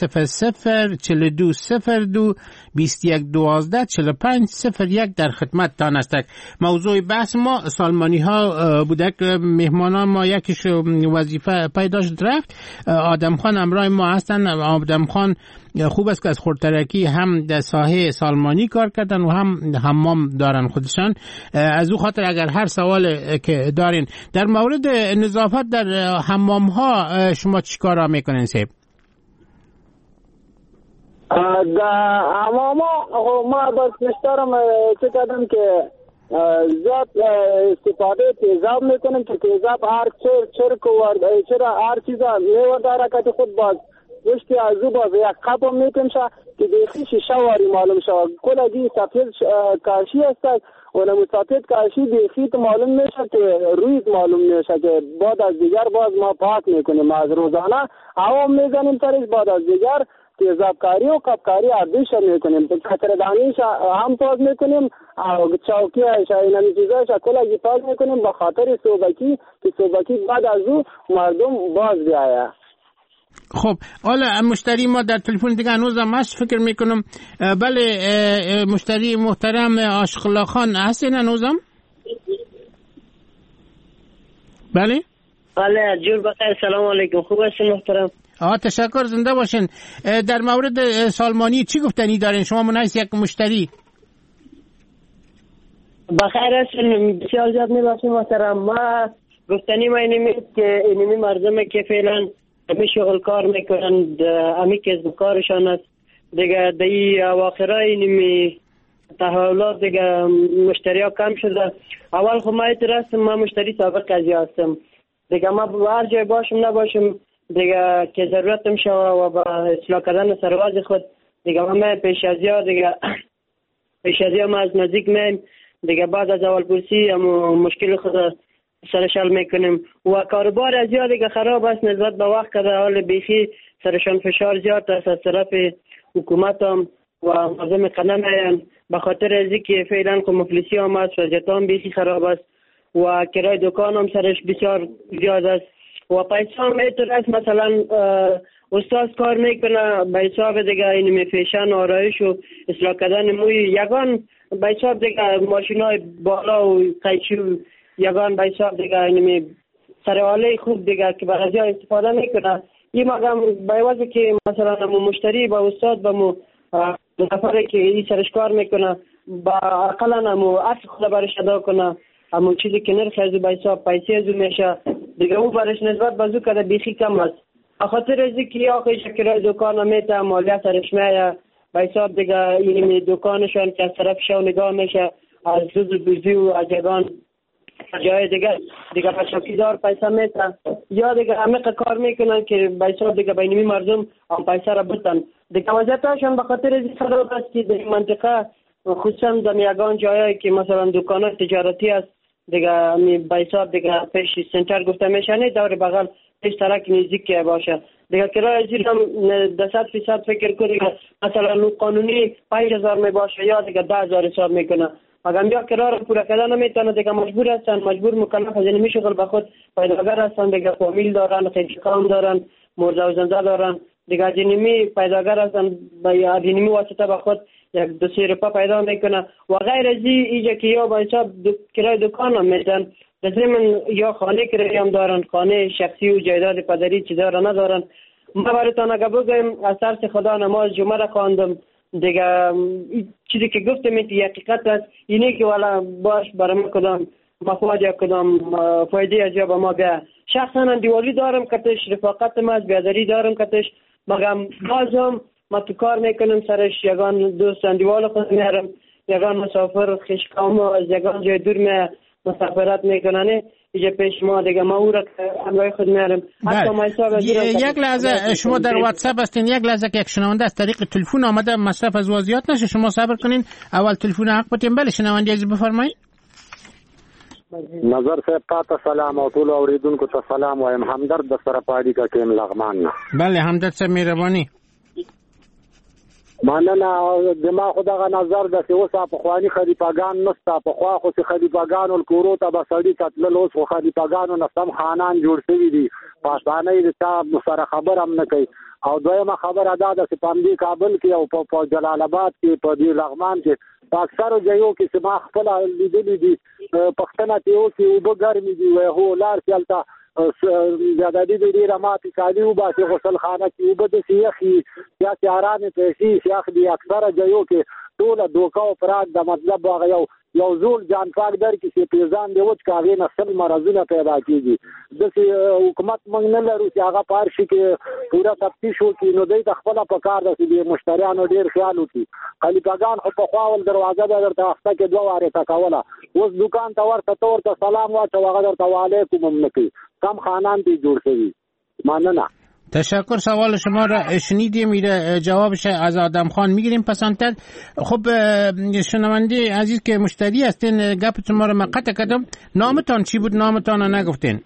004202 2112 4501 در خدمت تان هستک. موضوع بحث ما سالمانی ها بوده که مهمانان ما یکیش وظیفه پیداش رفت. آدم خان امرای ما هستن. آدم خان خوب است که از خردترکی هم در ساحه سالمانی کار کردن و هم حمام دارن خودشان. از او خاطر اگر هر سوال که دارین در مورد نظافت در حمام ها شما چیکار را میکنین سیب؟ در حمام ها ما بس مشترم چه کردم که زیاد استفاده تیزاب میکنیم که تیزاب هر چرک و هر چیزا میورداره که خود باز وشتی از او باز یک قب میکنم که دیخی شیشه واری معلوم شود. کل اگه سفید کاشی هست اونمو سفید کاشی دیخی تو معلوم میشه که رویت معلوم میشه که بعد از دیگر باز ما پاک میکنیم. از روزانه عوام میزنیم ترش، بعد از دیگر تیزابکاری و قبکاری عردیش میکنیم، کتردانیش هم پاک میکنیم، چوکی اینمی چیزایش کل اگه پاک میکنیم به خاطر صوبکی که صوبکی بعد از او مردم باز بیایه. خب حالا مشتری ما در تلفن دیگه هنوزم هست فکر میکنم. بله مشتری محترم عاشق الله خان هستین هنوزم؟ بله جور بخیر. سلام علیکم. خوب هستین محترم؟ تشکر، زنده باشین. در مورد سالمانی چی گفتنی دارین شما منعیس یک مشتری؟ بخیر هستین؟ بسیار زیاد میباشین محترم. ما گفتنی ما اینمی که اینمی مردمه که فعلا همی شغل کار میکنن، همی کسب کارشان است دیگه. در اواخرای اینمی تحولات دیگه مشتری ها کم شده. اول خب ما اعتراض ما مشتری سابق ازی هستم دیگه. ما هر جای باشم نباشم دیگه که ضرورتم شوه و با اصلاح کردن سرواز خود دیگه ما پیش از یا دیگه پیش از یا ما از نزدیک میم دیگه. بعد از اول پرسی مشکل خود سرشال میکنیم و کاربار از یا دیگه خراب است نسبت به وقت که حال بیخی سرشان فشار زیاد است از طرف حکومت هم و مردم قدم هستند به خاطر از اینکه فعلا که مفلسی هم است، وضعیت هم بیخی خراب است و کرای دکان هم سرش بسیار زیاد است و پیسه هم اعتراض. مثلا استاد کار میکنه به حساب دیگه این فیشن آرایش و اصلاح کردن موی یگان به حساب دیگه ماشین های بالا و قیچی و یگان به حساب دیگه این سرحاله خوب دیگه که برای ها استفاده میکنه. این مقام به واسه که مثلا مشتری با استاد با نفره که این سرش کار میکنه با اقلا اصل خود برش ادا کنه همون چیزی که نرخ از به حساب پیسه از میشه دیگه او برش نسبت بازو کرده بیخی کم است. خاطر از اینکه یا خیلی شکرای دکان میته مالیات سرش میه به حساب دیگه این دکانشان که از طرفشان نگاه میشه از روز بزی و از یگان جای دیگه به چوکیدار پیسه میتن یا دیگه عمیق کار میکنن که به حساب دیگه بینمی مردم هم پیسه را بتن دیگه. وضعیتشان به خاطر از این خراب است که در این منطقه خصوصا در یگان جایی که مثلا دکانات تجارتی است دیگه به حساب دیگه پیش سنتر گفته میشنه دور بغل پیش ترک نزدیک باشه دیگه. کرای زیر هم 100% فکر کنید مثلا قانونی 5000 می باشه یا دیگه 10000 حساب میکنه مگر یا کرار پورا کردن نمیتونه دیگه مجبور هستن، مجبور مکلف از این شغل به خود پیداگر هستن دیگه، فامیل دارن، خیشکان دارن، مرده و زنده دارن دیگه، از اینمی پیداگر هستن به اینمی واسطه به خود یک 2-3 روپا پیدا میکنه و غیر از اینجا که یا به حساب کرای دکان هم میدن، لازم یا خانه کرای هم دارن، خانه شخصی و جایداد پدری چی دارن ندارن. ما براتون اگه بگم از ترس خدا نماز جمعه را خواندم دیگه، چیزی که گفتم این حقیقت است، اینه که والا باش برام کدام مفاد یا کدام فایده از جا ما بیا. شخصا دیوالی دارم کتش، رفاقت ما از بیادری دارم کتش، مگم بازم ما تو کار میکنم سرش، یگان دوست دیوال خود میارم، یگان مسافر خشکام از یگان جای دور می مسافرت میکننه اینجا پیش ما دیگه، ما او را همراه خود میارم. یک لحظه شما در واتساپ هستین، یک لحظه که یک شنونده از طریق تلفن آمده مصرف از واضحات نشه، شما صبر کنین اول تلفن حق بتیم. بله شنونده عزیز بفرمایید. نظر صاحب تاسو سلام او ټول اوریدونکو ته سلام وایم، همدرد د سره پاړی کا کېم لغمان نه. بله همدرد صاحب مهرباني. مننه دما خدغه نظر د اوسه په خواني خلیفګان نستا په خوا خو سي خلیفګان ول کورو ته بسړي قتل اوس خو خلیفګانو نسم خانان جوړ شوی دي، پاسانه دي تا سره خبر هم نه کوي. او دویمه خبر ادا ده چې په دې کابل کې او په جلال آباد کې په دې لغمان کې په اکثر ځایو کې چې ما خپل لیدلې دي پښتنه ته او کې وب ګرمي دي وای هو لار چلتا زیاده دي ډیره ماتې کالي او باسي غسل خانه کې وب د سیخي یا چارانه پیسې شیخ دي اکثر ځایو کې ټول دوکا او فراد د مطلب هغه یو زول جان پاک در کې چې پیزان دی وڅ کاغې نسل مرزونه پیدا کیږي. د حکومت موږ نه لرو چې هغه پارشي کې پورا تفتیش وکړي، نو دوی خپل په کار د مشتریانو ډیر خیال وکړي. خلیفګان خو په خواول دروازه درته وخته کې دوه واره تکوله، اوس دکان ته ورته سلام واچو هغه درته وعلیکم هم نکي، کم خانان دی جوړ شوی. ماننه تشکر. سوال شما را شنیدیم، میره جوابش از آدم خان میگیریم پسندتر. خب شنونده عزیز که مشتری هستین گپتون ما رو قطع کردم، نامتان چی بود؟ نامتان رو نگفتین.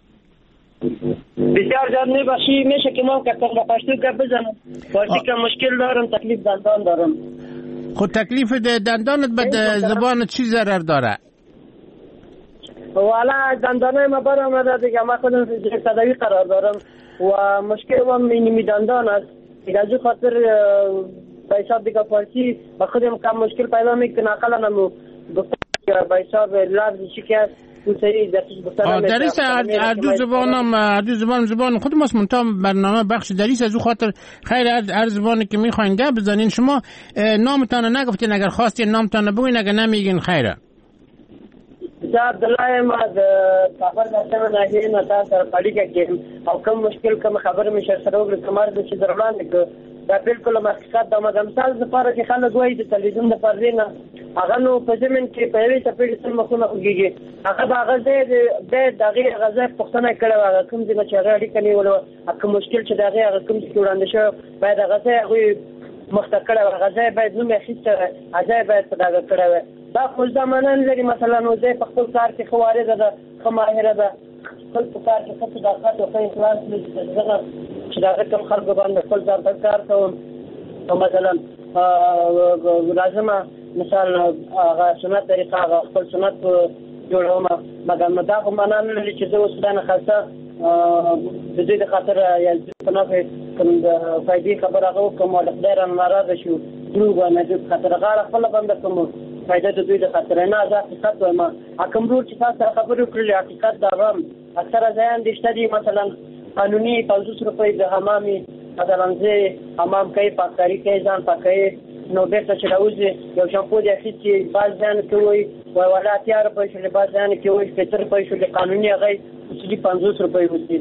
بسیار جان میبخشی، میشه که ما کتن با پشتو گپ بزنم؟ پاشی که مشکل دارم، تکلیف دندان دارم. خود تکلیف دندانت به زبان چی ضرر داره؟ والا دندانه ما برآمده دیگه، ما خودم تداوی قرار دارم و مشکل و مینیمی دندان است دیگه، از خاطر به حساب دیگه فارسی با خودم کم مشکل پیدا میکنه. اقلا نمو گفتم به حساب لفظی چی که دریس اردو زبان خود ماست منتها برنامه بخش دریس از او خاطر خیر هر زبانی که میخواین گپ بزنین. شما نامتان نگفتین، اگر خواستین نامتان بگوین، اگر نمیگین خیره. عبدالله ما د خبر داسمه ناهی نه تاسو سره اړیکه کوم او کوم مشکل کوم خبر مې شر سره وګړي کومار د چې دروان دي دا بالکل حقیقت د مثال لپاره چې خلک وایي د تلویزیون د پردینه هغه نو په زمين کې په یوې چپېړې سره مخونه وګيږي، هغه د دغه غزا پښتنه کړو، هغه کوم چې هغه اړیکه نیولو، کوم مشکل چې هغه کوم چې وړاندې شو باید هغه هغه مختکړه غزا باید نو مخېسته ازای باید دغه کړو. دا خو زمانه لري، مثلا نو زه په خپل کار کې خوارې ده خماهره ده، خپل کار کې څه دقت او اخلاص لري چې دا کوم خلک باندې خپل ځان کار کوم. مثلا لازم مثال هغه سنت طریقه هغه خپل سنت جوړوم، مګر دا خو معنا نه لري چې زه اوس دا نه خاصه د دې د خاطر یا په نافه کوم د فائدې خبره کوم او خدای ناراضه شو دروغ نه د خاطر غاړه خپل باندې کوم فائدہ د دوی د خاطر نه آزاد حقیقت وایم. حکم رول چې تاسو خبرو کړل حقیقت دا هم اکثر ځایان د اشتدي مثلا قانوني 500 روپۍ د حمامي مثلا زه حمام کوي پاکاري کوي ځان پاکي نو بیرته چې راوځي یو شامپو د اخیستي باز ځان کوي ولا تیار په شل باز ځان کوي فطر په شل قانوني هغه چې 500 روپۍ وستي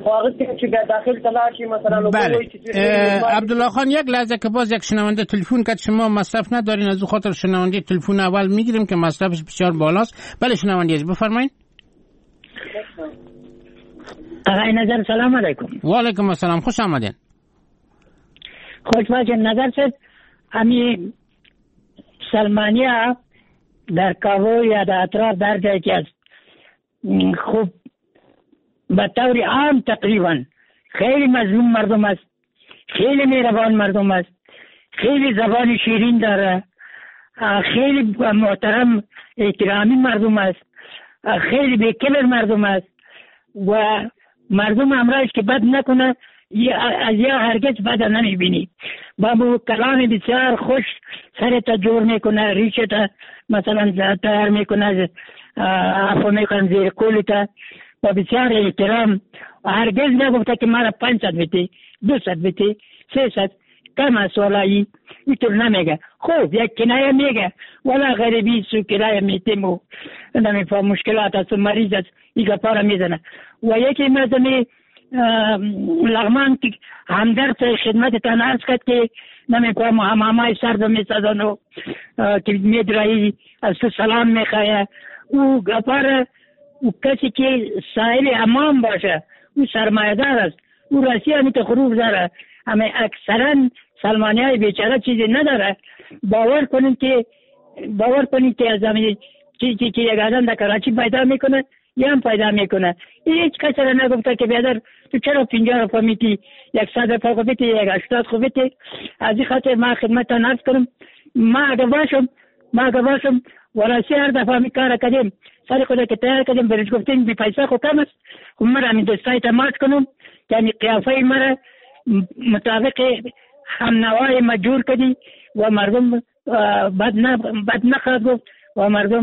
بله. عبدالله خان یک لحظه که باز یک شنونده تلفن کرد، شما مصرف ندارین، از او خاطر شنونده تلفن اول میگیریم که مصرفش بسیار بالاست. بله شنونده از بفرمایید. آقای نظر سلام علیکم. و علیکم السلام، خوش آمدین. خوش باشین. نظر صاحب امی سلمانیا در کابل یا در اطراف در جایی که است خوب به طور عام تقریبا خیلی مظلوم مردم است، خیلی مهربان مردم است، خیلی زبان شیرین داره، خیلی محترم احترامی مردم است، خیلی بی‌کبر مردم است و مردم امرایش که بد نکنه از یا هرگز بد نمیبینی. با مو کلام بسیار خوش سرت جور میکنه، ریشت مثلا تیار میکنه، عفو میکنه زیر قولت و بسیار احترام. هرگز نگفته که مرا 500 بیتی 200 بیتی 300 کم است ولایی اینطور نمیگه. خوب یک کنایه میگه ولا غریبی سو کنایه میتیم و نمیفهم مشکلات است و مریض است ایگا پارا میزنه. و یکی مردمی لغمان که همدرد خدمتتان عرض کرد که نمیفهم همامای سرد میسازن و که میدرایی از تو سلام میخواه او گپار او کسی که سائل امام باشه او سرمایه‌دار است، او راستی همیت خروب داره. همه اکثرا سلمانی های بیچاره چیزی نداره. باور کنید که از همین چیزی که یک آدم در کراچی پیدا میکنه یا هم پیدا میکنه. هیچ کسی را نگفته که بیادر تو چرا 50 روپا میتی 100 روپا خوبیتی 80 خوبیتی. از این خاطر ما خدمتتان عرض کنم ما اگه باشم وراستی هر دفعه می کار کردیم سر خدا که تیار کردیم برش گفتیم بی پیسه خود کم است و من همین دوستای تماس کنم یعنی قیافه مرا مطابق همنوای مجور کردی و مردم بد نخواهد گفت و مردم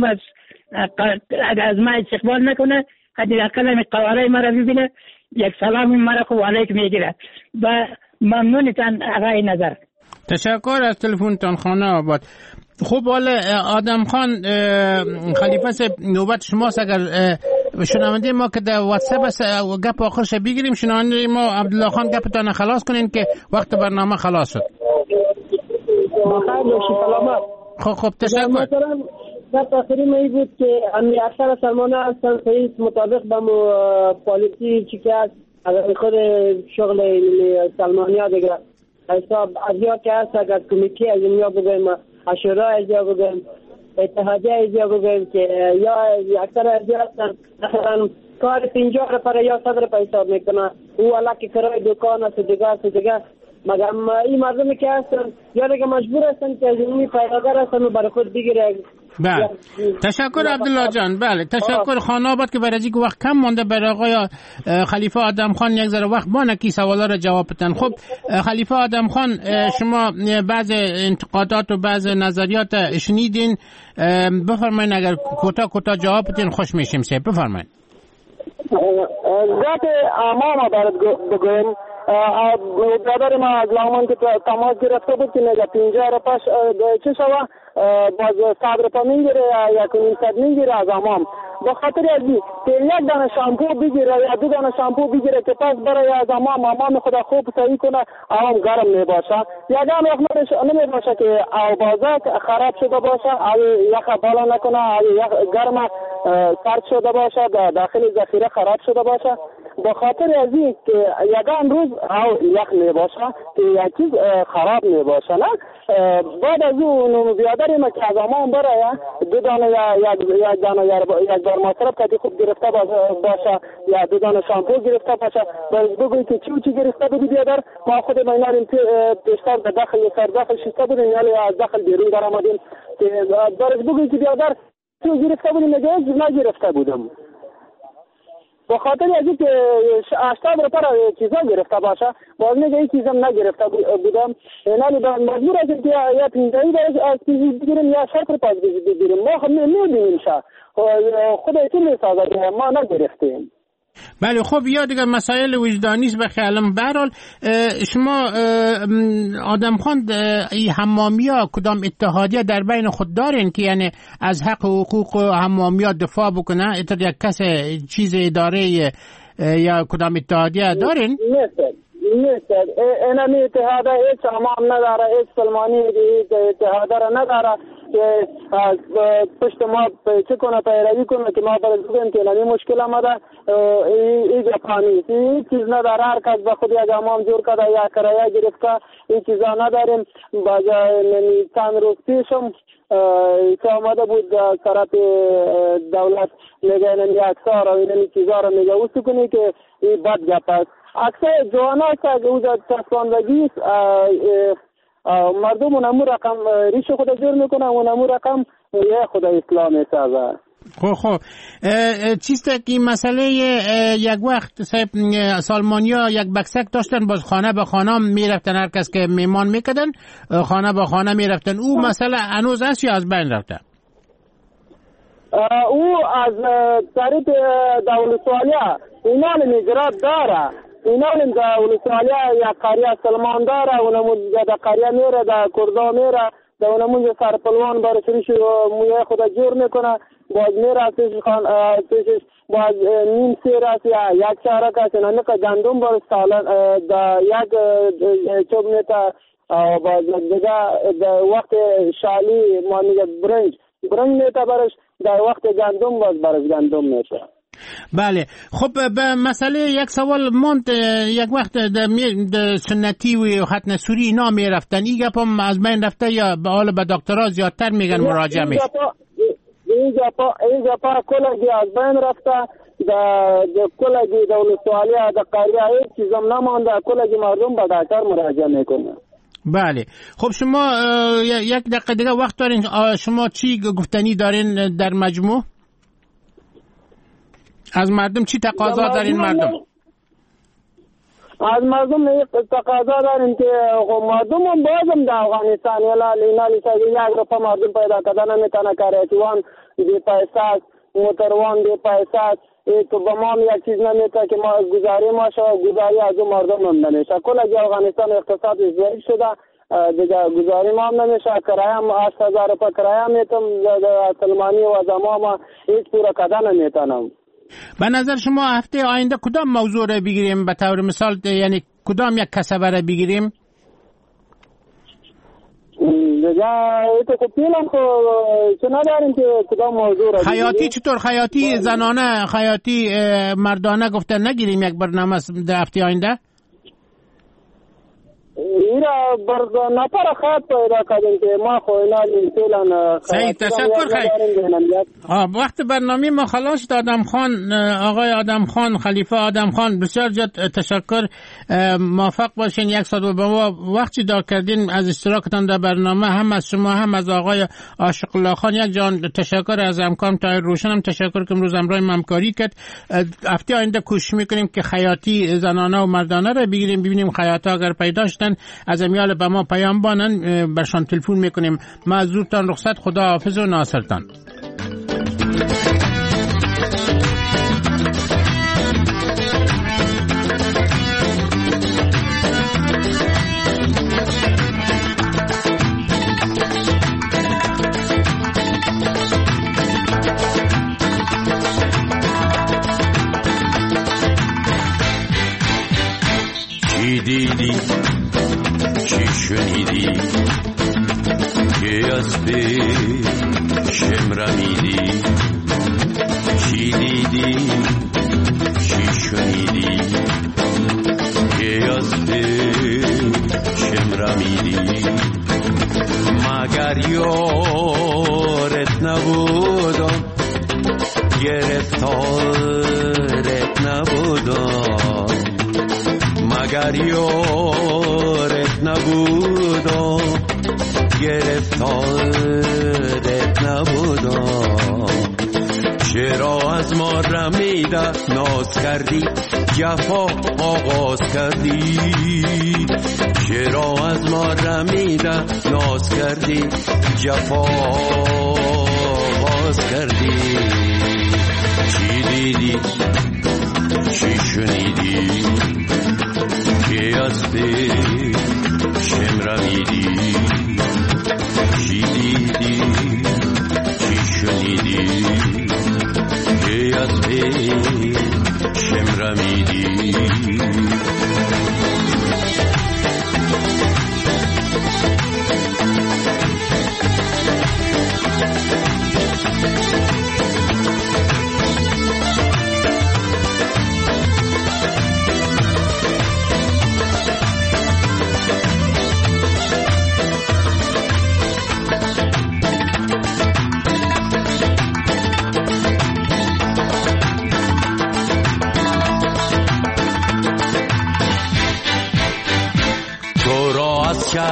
از ما استقبال نکنه حداقل همین قواره مرا ببینه یک سلام مرا خوب علیک میگیره. و ممنونتان آقای نظر. تشکر از تلفنتان خانه آباد. خب حالا آدم خان خلیفه نوبت شماست. اگر شنونده ما که در واتساپ است گپ آخرش بگیریم، شنونده ما عبدالله خان گپتان خلاص کنین که وقت برنامه خلاص شد. بخیر باشی سلامت. خب تشکر. گپ آخری ما بود که امی اکثر سلمانه هستن صحیح مطابق با پالیسی چی که هست اگر خود شغل سلمانی ها دیگه حساب از یا که هست اگر کمیتی از اینیا بگویم اشورا از یا بگویم اتحادیه از یا بگویم که یا اکثر از یا هستن مثلا کار 50 روپا یا 100 روپا حساب میکنه او علا که کرای دکان است دیگه مگر این مردمی که هستن یا دیگه مجبور هستن که از اینی پیداگر هستن و برای خود بگیره. بله تشکر عبدالله جان. بله تشکر. خانه آباد که برای اینکه وقت کم مونده برای آقای خلیفه آدم خان یک ذره وقت بانه کی سوالا را جواب بدن. خب خلیفه آدم خان شما بعض انتقادات و بعض نظریات شنیدین، بفرمایید اگر کوتاه جواب بدین خوش میشیم. بفرمایید. ذات امام برات بگویم برادر ما از لغمان که تماس گرفته بود که نگه 50 روپاش چه شوه باز 100 روپا میگیره یا 500 میگیره از امام. به خاطر ازی که یک دانه شامپو بگیره یا 2 دانه شامپو بگیره که پس برای از امام خدا خوب صحیح کنه امام گرم میباشه. یگان وقت نمیباشه که آوازه خراب شده باشه یخ بالا نکنه یخ گرم سرد شده باشه داخل ذخیره خراب شده باشه. به خاطر ازی که یگان روز یخ میباشه که یک چیز خراب میباشه نه. بعد از اون بیادر ما که از امام برای 2 دانه یا یک دانه یک بار مصرف کردی خوب گرفته باشه یا 2 دانه شامپو گرفته باشه باز بگوی که چی گرفته بودی بیادر ما خود ما اینا پیشتر به داخل سر داخل شسته بودیم یا از داخل بیرون در آمدیم که برش بگوی که بیادر چی گرفته بودیم نگرفته بودم. به خاطر از اینکه 80 روپا را چیزا گرفته باشه باز میگه این چیزم نگرفته بودم یعنی مجبور هستیم که یا 50 از چیزی بگیریم یا 60 روپا بگیریم. ما خب میبینیم خود ایتون میسازه ما نگرفتیم. بله خب یا دیگه مسائل وجدانی است به خیالم. به هر حال شما آدم خان حمامیا کدام اتحادیه در بین خود دارین که یعنی از حق و حقوق حمامیا دفاع بکنه؟ اتر یک کس چیز اداره یا کدام اتحادیه دارین؟ نیست اینمی اتحاده هیچ حمام نداره، هیچ سلمانی اتحاده را نداره که از پشت ما چه کنه پیروی کنه که ما برای بگیم که اینمی مشکل آمده این جپانی این چیز نداره. هر کس به خود یک حمام جور کرده یا کرایه گرفته این چیزا نداریم. بجای چند روز پیشم که آمده بود طرف دولت میگه اینمی اکثار و اینمی چیزا را میگه او سکنی که این بد گپ است. اکثر جوان هست که او در تصواندگی مردم اونمو رقم ریش خود جور میکنه، اونمو رقم یه خود اسلام میسازه. خب چیست که مسئله یک وقت صاحب سالمانیا یک بکسک داشتن، باز خانه به خانه میرفتن، هر کس که میمان میکدن خانه به خانه میرفتن. او مسئله هنوز هست یا از بین رفته؟ او از طریق دولتوالیا اینا نجرات داره، اینا دولتوالیا یک قریه سلمان داره، اونمو در قریه میره، در کردا میره، در اونمو سرپلوان برسریش مویه خود جور میکنه، باز میره پیشش باز نیم سیر است یا یک چارک است، اینا که گندم باز سالن در یک چوب میتا، باز دیگه وقت شالی ما میگه برنج میتا برش، در وقت گندم باز برش گندم میشه. بله. خب به مسئله یک سوال ماند، یک وقت در سنتی و ختن سوری اینا میرفتن، این گپ هم از بین رفته یا به حال به دکترها زیادتر میگن مراجعه میشه؟ این گپا کلگی از بین رفته، در کلگی دولتوالیا در قریه هیچ چیزم نمانده، کلگی مردم به دکتر مراجعه میکنه. بله. خب شما یک دقیقه دیگه وقت دارین، شما چی گفتنی دارین در مجموع؟ از مردم چی تقاضا دارین مردم؟ از مردم تقاضا داریم که مردم هم بازم در افغانستان یک رفا مردم پیدا کردن نمیتونه کاریتوان بی پیساست، موتروان بی پایساست، تو با ما یک چیز نمیته که ما گزاری ما شد، گزاری از اون مردم هم نمیشه. کل اگه افغانستان اقتصاد ضعیف شده دیگه گزاری ما هم نمیشه. کرایه هم 8000 روپیه کرایه هم میتم سلمانی و زمان ما هیچ پورا کردن نمیتونم. به نظر شما هفته آینده کدام موضوع را بگیریم؟ به طور مثال یعنی کدام یک کسبه را بگیریم؟ دیگه تو پیلم چه نداریم که کدام موضوع را خیاطی چطور؟ خیاطی زنانه، خیاطی مردانه گفتن نگیریم یک برنامه در هفته آینده؟ ایرا نفر خیاط پیدا کردیم که ما اینا پیلن. صحیح، تشکر. خیلی وقت برنامه ما خلاص. آدم خان، آقای آدم خان، خلیفه آدم خان، بسیار زیاد تشکر. موفق باشین. یک ساعت به ما وقتی دار کردین از اشتراکتان در برنامه، هم از شما هم از آقای عاشق الله خان. یک جان تشکر از همکارم طاهر روشن، هم تشکر که امروز همراه ما همکاری کرد. هفته آینده کوشش میکنیم که خیاطی زنانه و مردانه را بگیریم، ببینیم خیاطا اگر پیدا شدن از امیال به ما پیام بانن، برشان تلفن میکنیم. معذورتان رخصت، خدا حافظ و ناصرتان. چی دیدی، چی شنیدی که از پیشم رمیدی؟ چی دیدی، چی شنیدی که از پیشم رمیدی؟ مگر یارت نبودم، گرفتارت نبودم، مگر یارت نبودم، گرفتارت نبودم. چرا از ما رمیده ناز کردی، جفا آغاز کردی؟ چرا از ما رمیده ناز کردی، جفا آغاز کردی؟ چی دیدی، چی شنیدی که از پیشم رمیدی؟ چی دیدی، چی شنیدی که از پیشم رمیدی؟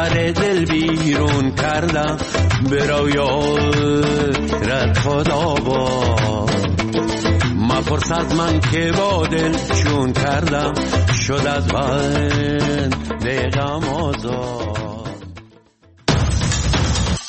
بر دل بیرون کردم به رویارت خدا با مپرس از من که با دل چون کردم شد از بند غم آزاد